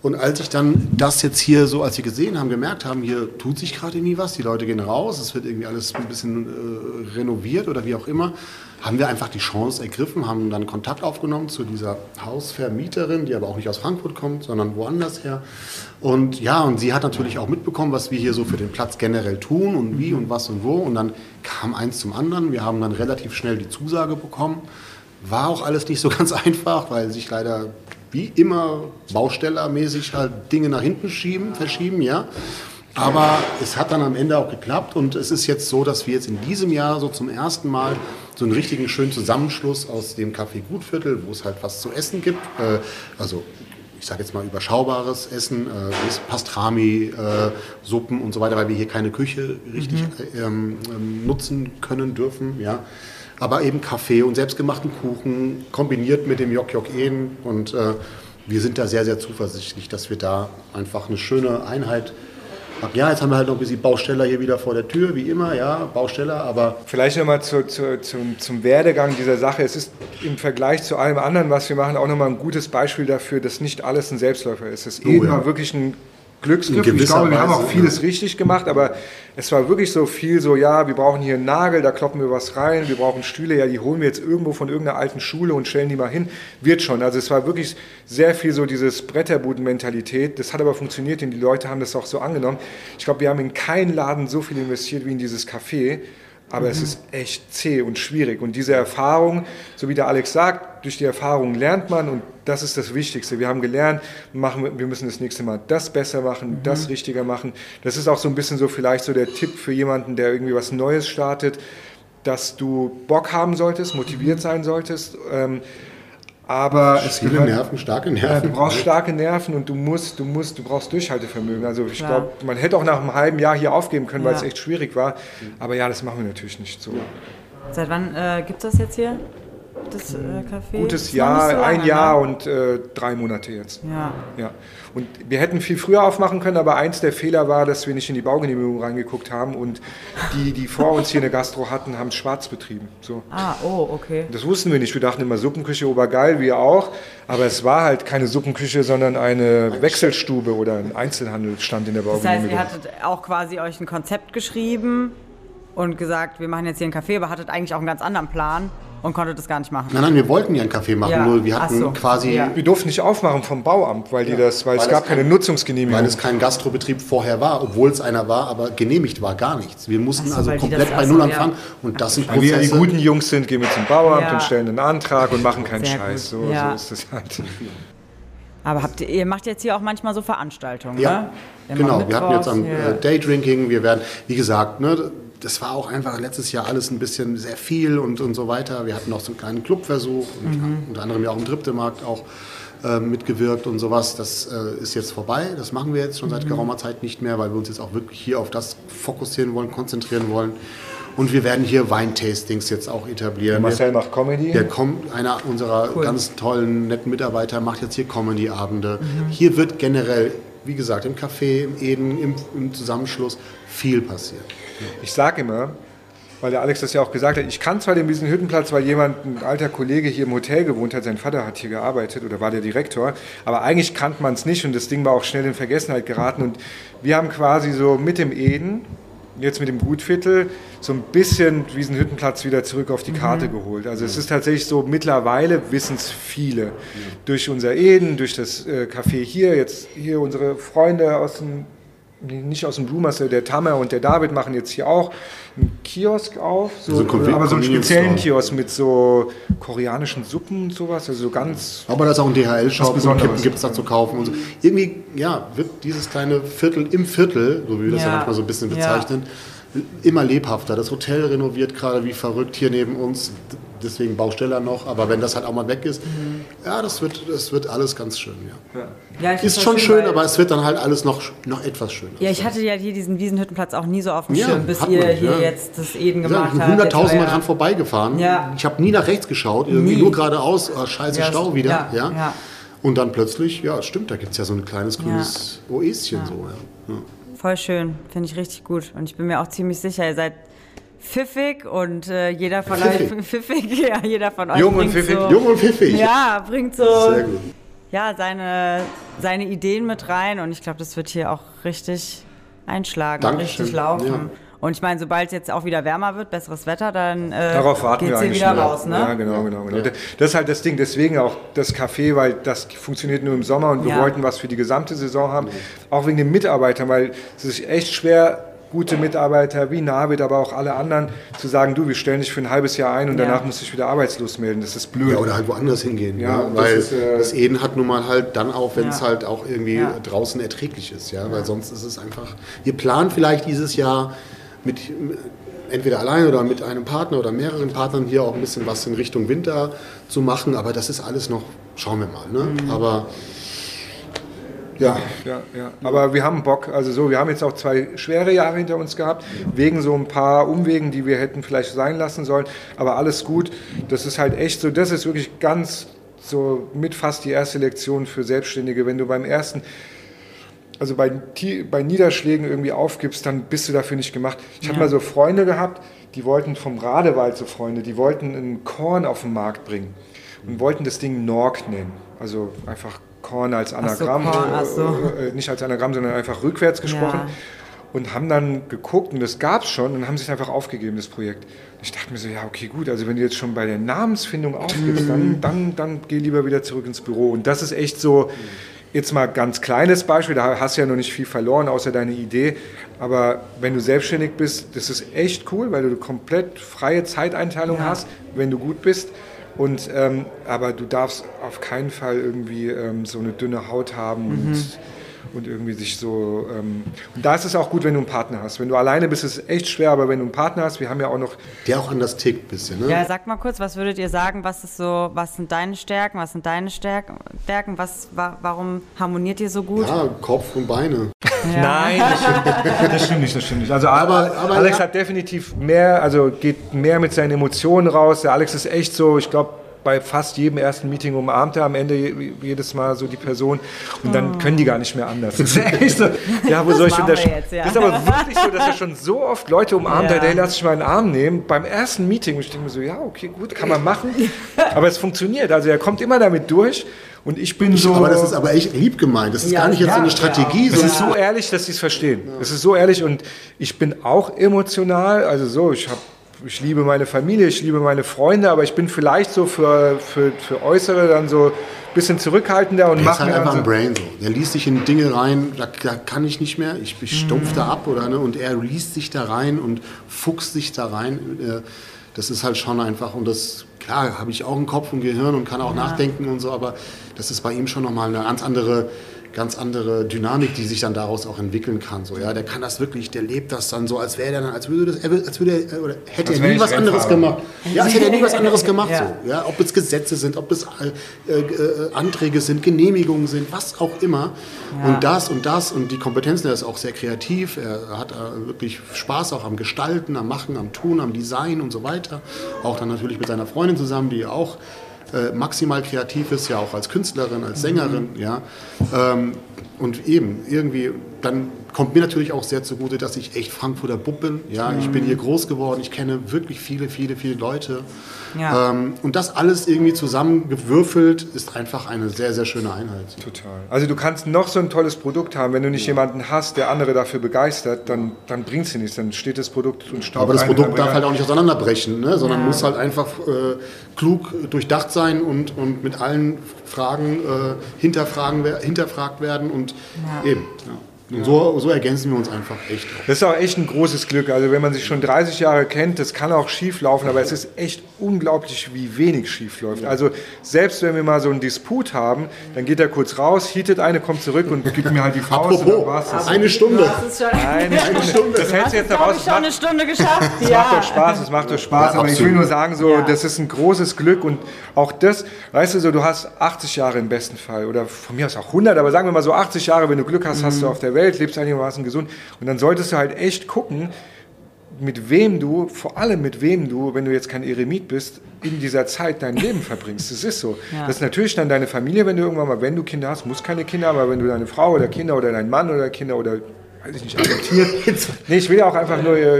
Und als ich dann das jetzt hier so, als wir gesehen haben, gemerkt haben, hier tut sich gerade irgendwie was, die Leute gehen raus, es wird irgendwie alles ein bisschen äh, renoviert oder wie auch immer, haben wir einfach die Chance ergriffen, haben dann Kontakt aufgenommen zu dieser Hausvermieterin, die aber auch nicht aus Frankfurt kommt, sondern woanders her. Und ja, und sie hat natürlich auch mitbekommen, was wir hier so für den Platz generell tun und wie und was und wo. Und dann kam eins zum anderen. Wir haben dann relativ schnell die Zusage bekommen. War auch alles nicht so ganz einfach, weil sich leider wie immer baustellermäßig halt Dinge nach hinten schieben, verschieben, ja. Aber es hat dann am Ende auch geklappt und es ist jetzt so, dass wir jetzt in diesem Jahr so zum ersten Mal so einen richtigen schönen Zusammenschluss aus dem Café Gutviertel, wo es halt was zu essen gibt, äh, also ich sage jetzt mal überschaubares Essen, äh, Pastrami, äh, Suppen und so weiter, weil wir hier keine Küche richtig mhm. ähm, ähm, nutzen können dürfen, ja. Aber eben Kaffee und selbstgemachten Kuchen kombiniert mit dem Jok Jok Eden und äh, wir sind da sehr, sehr zuversichtlich, dass wir da einfach eine schöne Einheit. Ja, jetzt haben wir halt noch ein bisschen Bausteller hier wieder vor der Tür, wie immer, ja, Bausteller, aber... Vielleicht nochmal zu, zu, zum, zum Werdegang dieser Sache. Es ist im Vergleich zu allem anderen, was wir machen, auch nochmal ein gutes Beispiel dafür, dass nicht alles ein Selbstläufer ist. Das Oh, Eden ja. war wirklich ein Glücksgriff. In Ich glaube, wir haben auch Weise, vieles ja. richtig gemacht, aber es war wirklich so viel so, ja, wir brauchen hier einen Nagel, da kloppen wir was rein, wir brauchen Stühle, ja, die holen wir jetzt irgendwo von irgendeiner alten Schule und stellen die mal hin. Wird schon. Also es war wirklich sehr viel so dieses Bretterbuden-Mentalität. Das hat aber funktioniert, denn die Leute haben das auch so angenommen. Ich glaube, wir haben in keinen Laden so viel investiert wie in dieses Café. Aber mhm. es ist echt zäh und schwierig. Und diese Erfahrung, so wie der Alex sagt, durch die Erfahrung lernt man und das ist das Wichtigste. Wir haben gelernt, machen, wir müssen das nächste Mal das besser machen, mhm. das richtiger machen. Das ist auch so ein bisschen so vielleicht so der Tipp für jemanden, der irgendwie was Neues startet, dass du Bock haben solltest, motiviert sein solltest. Ähm, Aber es Viele gehört, Nerven, starke Nerven. Ja, du brauchst starke Nerven und du musst, du musst, du brauchst Durchhaltevermögen. Also ich glaube, man hätte auch nach einem halben Jahr hier aufgeben können, weil Ja. es echt schwierig war. Aber ja, das machen wir natürlich nicht so. Seit wann äh, gibt es das jetzt hier? Das äh, Café? Gutes Ist noch nicht so Jahr, lange, ein Jahr ne? und äh, drei Monate jetzt. Ja. Ja. Und wir hätten viel früher aufmachen können, aber eins der Fehler war, dass wir nicht in die Baugenehmigung reingeguckt haben und die, die vor uns hier eine Gastro hatten, haben es schwarz betrieben. So. Ah, oh, okay. Das wussten wir nicht. Wir dachten immer Suppenküche, obergeil, wir auch. Aber es war halt keine Suppenküche, sondern eine Wechselstube oder ein Einzelhandelsstand in der Das heißt, Baugenehmigung. ihr hattet auch quasi euch ein Konzept geschrieben und gesagt, wir machen jetzt hier einen Café, aber hattet eigentlich auch einen ganz anderen Plan und konntet das gar nicht machen. Nein, nein, wir wollten ja einen Kaffee machen, Ja. nur wir Ach hatten so. quasi, Ja. Wir durften nicht aufmachen vom Bauamt, weil, die das, weil, Weil es gab es keine kein- Nutzungsgenehmigung. weil es kein Gastrobetrieb vorher war, obwohl es einer war, aber genehmigt war gar nichts. Wir mussten Ach so, also weil die komplett das- bei ach so, Null ja. anfangen und das sind Weil wir ja die Prozesse. guten Jungs sind, gehen wir zum Bauamt Ja. und stellen einen Antrag und machen keinen Sehr Scheiß. gut. So, Ja. so ist das halt. Aber habt ihr, ihr macht jetzt hier auch manchmal so Veranstaltungen, Ja, ne? Immer genau. Wir hatten jetzt am Mittwochs, äh, Daydrinking, wir werden, wie gesagt, ne, das war auch einfach letztes Jahr alles ein bisschen sehr viel und, und so weiter. Wir hatten noch so einen kleinen Clubversuch, und Mhm. unter anderem ja auch im Driptemarkt auch äh, mitgewirkt und sowas. Das äh, ist jetzt vorbei. Das machen wir jetzt schon Mhm. seit geraumer Zeit nicht mehr, weil wir uns jetzt auch wirklich hier auf das fokussieren wollen, konzentrieren wollen. Und wir werden hier Weintastings jetzt auch etablieren. Marcel macht Comedy. Der kommt, einer unserer Cool. ganz tollen, netten Mitarbeiter macht jetzt hier Comedy-Abende. Mhm. Hier wird generell, wie gesagt, im Café, im Eden, im, im Zusammenschluss viel passieren. Ich sage immer, weil der Alex das ja auch gesagt hat, ich kann zwar den Wiesenhüttenplatz, weil jemand, ein alter Kollege hier im Hotel gewohnt hat, sein Vater hat hier gearbeitet oder war der Direktor, aber eigentlich kannte man es nicht und das Ding war auch schnell in Vergessenheit geraten und wir haben quasi so mit dem Eden, jetzt mit dem Gutviertel, so ein bisschen Wiesenhüttenplatz wieder zurück auf die Karte geholt. Also es ist tatsächlich so, mittlerweile wissen es viele. Durch unser Eden, durch das äh, Café hier, jetzt hier unsere Freunde aus dem, nicht aus dem Blumenhaus, der Tamer und der David machen jetzt hier auch einen Kiosk auf, so, So ein Conven- aber so einen Convenience speziellen Store. Kiosk mit so koreanischen Suppen und sowas, also so ganz... Aber da ist auch ein D H L-Shop und Besonderes. Kippen gibt es da zu kaufen. Und so. Irgendwie ja, wird dieses kleine Viertel im Viertel, so wie wir das ja, Ja. manchmal so ein bisschen Ja. bezeichnen, immer lebhafter. Das Hotel renoviert gerade wie verrückt hier neben uns, deswegen Bausteller noch. Aber wenn das halt auch mal weg ist, Mhm. ja, das wird, das wird alles ganz schön. Ja. Ja, ich find's Ist voll schon schön, weil- aber es wird dann halt alles noch, noch etwas schöner. Ja, ich hatte ja hier diesen Wiesenhüttenplatz auch nie so auf dem Ja, Schirm, bis hat ihr man nicht, hier ja. jetzt das Eden Ja, gemacht ich bin habt. hunderttausendmal Jetzt euer- dran vorbeigefahren. Ja. Ich habe nie nach rechts geschaut, irgendwie Nie. nur geradeaus, oh, scheiße, Ja, Stau wieder. ja, Ja, ja. Und dann plötzlich, ja, stimmt, da gibt es ja so ein kleines grünes Oäschen. So, ja. Ja. Voll schön, finde ich richtig gut. Und ich bin mir auch ziemlich sicher, ihr seid pfiffig und äh, jeder von Pfiffig. euch pfiffig, ja, jeder von euch Jung und bringt pfiffig. so, Jung und pfiffig. Ja, bringt so Sehr gut. ja, seine, seine Ideen mit rein und ich glaube, das wird hier auch richtig einschlagen, Dankeschön. richtig laufen. Ja. Und ich meine, sobald es jetzt auch wieder wärmer wird, besseres Wetter, dann äh, Darauf warten geht's wir hier eigentlich wieder nur. raus, ne? Ja, genau, genau. genau. Das ist halt das Ding, deswegen auch das Café, weil das funktioniert nur im Sommer und wir Ja. wollten was für die gesamte Saison haben, auch wegen den Mitarbeitern, weil es ist echt schwer, gute Mitarbeiter wie Navid, aber auch alle anderen, zu sagen, du, wir stellen dich für ein halbes Jahr ein und Ja. danach musst du dich wieder arbeitslos melden. Das ist blöd. Ja, oder halt woanders hingehen. Ja, Ja, das weil ist, äh, das Eden hat nun mal halt dann auch, wenn es Ja. halt auch irgendwie Ja. draußen erträglich ist. Ja? Weil sonst ist es einfach, wir planen vielleicht dieses Jahr mit entweder allein oder mit einem Partner oder mehreren Partnern hier auch ein bisschen was in Richtung Winter zu machen, aber das ist alles noch, schauen wir mal. Ne? Mhm. Aber ja, Ja, ja. Aber wir haben Bock. Also so, wir haben jetzt auch zwei schwere Jahre hinter uns gehabt, wegen so ein paar Umwegen, die wir hätten vielleicht sein lassen sollen. Aber alles gut. Das ist halt echt so, das ist wirklich ganz so mit fast die erste Lektion für Selbstständige. Wenn du beim ersten, also bei, bei Niederschlägen irgendwie aufgibst, dann bist du dafür nicht gemacht. Ich habe mal so Freunde gehabt, die wollten vom Radewald, so Freunde, die wollten ein Korn auf den Markt bringen und wollten das Ding Nork nennen. Also einfach Korn als Anagramm, Ach so, Korn, ach so. äh, nicht als Anagramm, sondern einfach rückwärts gesprochen. Ja. Und haben dann geguckt, und das gab es schon, und haben sich einfach aufgegeben, das Projekt. Ich dachte mir so, ja, okay, gut, also wenn du jetzt schon bei der Namensfindung aufgibst, dann, dann, dann geh lieber wieder zurück ins Büro. Und das ist echt so, jetzt mal ganz kleines Beispiel, da hast du ja noch nicht viel verloren, außer deine Idee. Aber wenn du selbstständig bist, das ist echt cool, weil du komplett freie Zeiteinteilung Ja. hast, wenn du gut bist. Und, ähm, aber du darfst auf keinen Fall irgendwie ähm, so eine dünne Haut haben und, und irgendwie sich so... Ähm, und da ist es auch gut, wenn du einen Partner hast. Wenn du alleine bist, ist es echt schwer, aber wenn du einen Partner hast, wir haben ja auch noch... der auch anders tickt ein bisschen. Ne? Ja, sag mal kurz, was würdet ihr sagen, was ist so, was sind deine Stärken, was sind deine Stärken, Stärken was, wa warum harmoniert ihr so gut? Ja, Kopf und Beine. Nein, das stimmt, das stimmt nicht, das stimmt nicht. Also Aber- aber Alex ja. hat definitiv mehr, also geht mehr mit seinen Emotionen raus. Der Alex ist echt so, ich glaube, bei fast jedem ersten Meeting umarmt er am Ende je- jedes Mal so die Person und dann können die gar nicht mehr anders. Das ist echt so, ja, wo soll ich machen denn das? wir jetzt, ja. Das ist aber wirklich so, dass er schon so oft Leute umarmt Ja. hat, hey, lass dich mal in den Arm nehmen. Beim ersten Meeting, und ich denke mir so, ja, okay, gut, kann man machen. Aber es funktioniert, also er kommt immer damit durch und ich bin so... Aber das ist aber echt lieb gemeint. Das ist Ja, gar nicht jetzt ja, so eine Strategie. Es sondern ist so ehrlich, dass sie es verstehen. Es ist so ehrlich und ich bin auch emotional. Also so, ich habe, ich liebe meine Familie, ich liebe meine Freunde, aber ich bin vielleicht so für, für, für Äußere dann so ein bisschen zurückhaltender und Der ist mache halt mir einfach dann ein so, Brain so. Der liest sich in Dinge rein, da, da kann ich nicht mehr. Ich, ich stumpf da ab oder ne, und er liest sich da rein und fuchst sich da rein. Äh, Das ist halt schon einfach und das, klar, habe ich auch einen Kopf und Gehirn und kann auch nachdenken und so, aber das ist bei ihm schon nochmal eine ganz andere, ganz andere Dynamik, die sich dann daraus auch entwickeln kann. So, ja, der kann das wirklich, der lebt das dann so, als wäre er dann, als würde das, er will- als würde er, oder hätte Als er wäre nie ich was anderes Rennfahrer. gemacht. Ja, als hätte er nie was anderes gemacht. Ja. So, ja, ob es Gesetze sind, ob es äh, äh, Anträge sind, Genehmigungen sind, was auch immer. Ja. Und das und das und die Kompetenzen, er ist auch sehr kreativ, er hat äh, wirklich Spaß auch am Gestalten, am Machen, am Tun, am Design und so weiter. Auch dann natürlich mit seiner Freundin zusammen, die auch äh, maximal kreativ ist, ja auch als Künstlerin, als Sängerin, ja. Ähm, und eben, irgendwie, dann kommt mir natürlich auch sehr zugute, dass ich echt Frankfurter Bub bin. Ja, ich bin hier groß geworden, ich kenne wirklich viele, viele, viele Leute. Ja. Ähm, und das alles irgendwie zusammengewürfelt ist einfach eine sehr, sehr schöne Einheit. total. Also du kannst noch so ein tolles Produkt haben, wenn du nicht jemanden hast, der andere dafür begeistert, dann, dann bringt es dir nichts, dann steht das Produkt und staubt Aber das ein Produkt und darf dann- halt auch nicht auseinanderbrechen, ne? sondern Ja. muss halt einfach äh, klug durchdacht sein und, und mit allen Fragen äh, hinterfragen, wer- hinterfragt werden und Ja. eben. Ja. Und so, so ergänzen wir uns einfach echt. Das ist auch echt ein großes Glück. Also wenn man sich schon dreißig Jahre kennt, das kann auch schief laufen, aber es ist echt unglaublich, wie wenig schief läuft. Also selbst wenn wir mal so einen Disput haben, dann geht er kurz raus, heatet eine, kommt zurück und gibt mir halt die Faust und dann war's das. eine Stunde. Das ist schon, Eine Stunde. Das hältst du jetzt noch glaube raus. ich, schon eine Stunde geschafft. Es macht doch Spaß, es macht doch Spaß, Ja, aber ich absolut. will nur sagen, so, Ja. das ist ein großes Glück und auch das, weißt du, so, du hast achtzig Jahre im besten Fall oder von mir aus auch hundert, aber sagen wir mal so achtzig Jahre, wenn du Glück hast, hast du auf der Welt, lebst einigermaßen gesund und dann solltest du halt echt gucken, mit wem du, vor allem mit wem du, wenn du jetzt kein Eremit bist, in dieser Zeit dein Leben verbringst. Das ist so. Ja. Das ist natürlich dann deine Familie, wenn du irgendwann mal, wenn du Kinder hast, musst keine Kinder, aber wenn du deine Frau oder Kinder oder dein Mann oder Kinder oder, weiß ich nicht, adoptiert. Nee, ich will ja auch einfach nur, äh,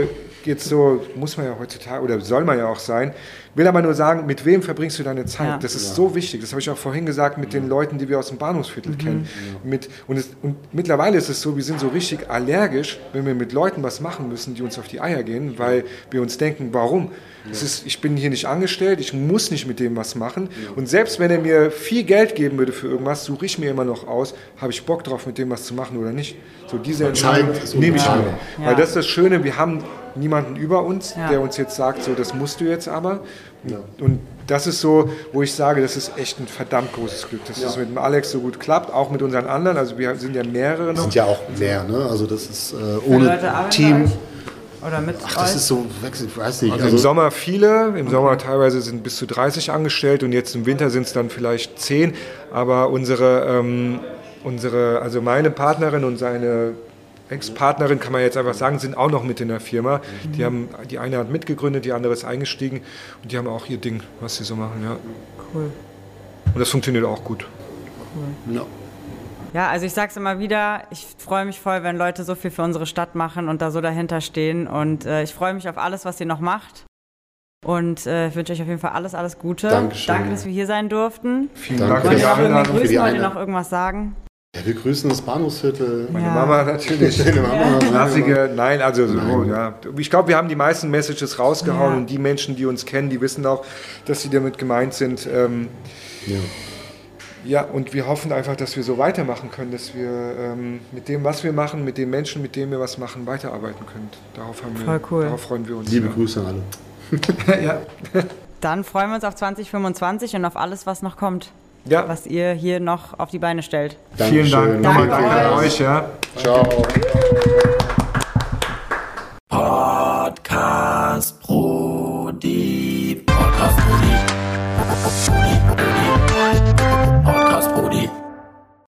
jetzt so, muss man ja heutzutage, oder soll man ja auch sein, will aber nur sagen, mit wem verbringst du deine Zeit? Ja. Das ist Ja. so wichtig. Das habe ich auch vorhin gesagt mit den Leuten, die wir aus dem Bahnhofsviertel Mhm. kennen. Mit, und, es, und mittlerweile ist es so, wir sind so richtig allergisch, wenn wir mit Leuten was machen müssen, die uns auf die Eier gehen, weil wir uns denken, warum? Es ist, ich bin hier nicht angestellt, ich muss nicht mit dem was machen. Und selbst wenn er mir viel Geld geben würde für irgendwas, suche ich mir immer noch aus, habe ich Bock drauf, mit dem was zu machen oder nicht. So diese Entscheidung Zeit ist nehme ich mir. unbezahlbar. Ja. Weil das ist das Schöne, wir haben niemanden über uns, Ja. der uns jetzt sagt, so das musst du jetzt aber. Ja. Und das ist so, wo ich sage, das ist echt ein verdammt großes Glück, dass es mit dem Alex so gut klappt, auch mit unseren anderen. Also wir sind ja mehrere noch. sind ja auch mehr, ne? Also das ist äh, Wie viele ohne Leute arbeiten Team. bei euch? Oder mit Ach, das euch? ist so, wechsel, ich weiß nicht. Also, im Also, Sommer viele, im Sommer teilweise sind bis zu dreißig angestellt und jetzt im Winter sind es dann vielleicht zehn. Aber unsere, ähm, unsere, also meine Partnerin und seine Ex-Partnerin, kann man jetzt einfach sagen, sind auch noch mit in der Firma. Die haben, die eine hat mitgegründet, die andere ist eingestiegen und die haben auch ihr Ding, was sie so machen. Ja. Cool. Und das funktioniert auch gut. ja. Ja, also ich sag's immer wieder, ich freue mich voll, wenn Leute so viel für unsere Stadt machen und da so dahinter stehen. Und äh, ich freue mich auf alles, was ihr noch macht. Und äh, ich wünsche euch auf jeden Fall alles, alles Gute. Dankeschön. Danke, dass wir hier sein durften. Vielen Danke. Dank für Wollt die ihr noch irgendwie Einladung. für grüßen? die Wollt ihr Einladung. noch irgendwas sagen? Ja, wir grüßen das Bahnhofsviertel. Meine Ja. Mama natürlich. Deine Mama. Klassige, nein, also so, Nein. ja. Ich glaube, wir haben die meisten Messages rausgehauen Ja. und die Menschen, die uns kennen, die wissen auch, dass sie damit gemeint sind. Ähm, Ja. ja, und wir hoffen einfach, dass wir so weitermachen können, dass wir ähm, mit dem, was wir machen, mit den Menschen, mit denen wir was machen, weiterarbeiten können. Darauf, haben wir, Voll cool. darauf freuen wir uns. Liebe ja. Grüße an alle. ja. Dann freuen wir uns auf zwanzig fünfundzwanzig und auf alles, was noch kommt. Ja. Was ihr hier noch auf die Beine stellt. Vielen Dank. Dankeschön. Nochmal Danke danke an euch. euch. Ja. Ciao.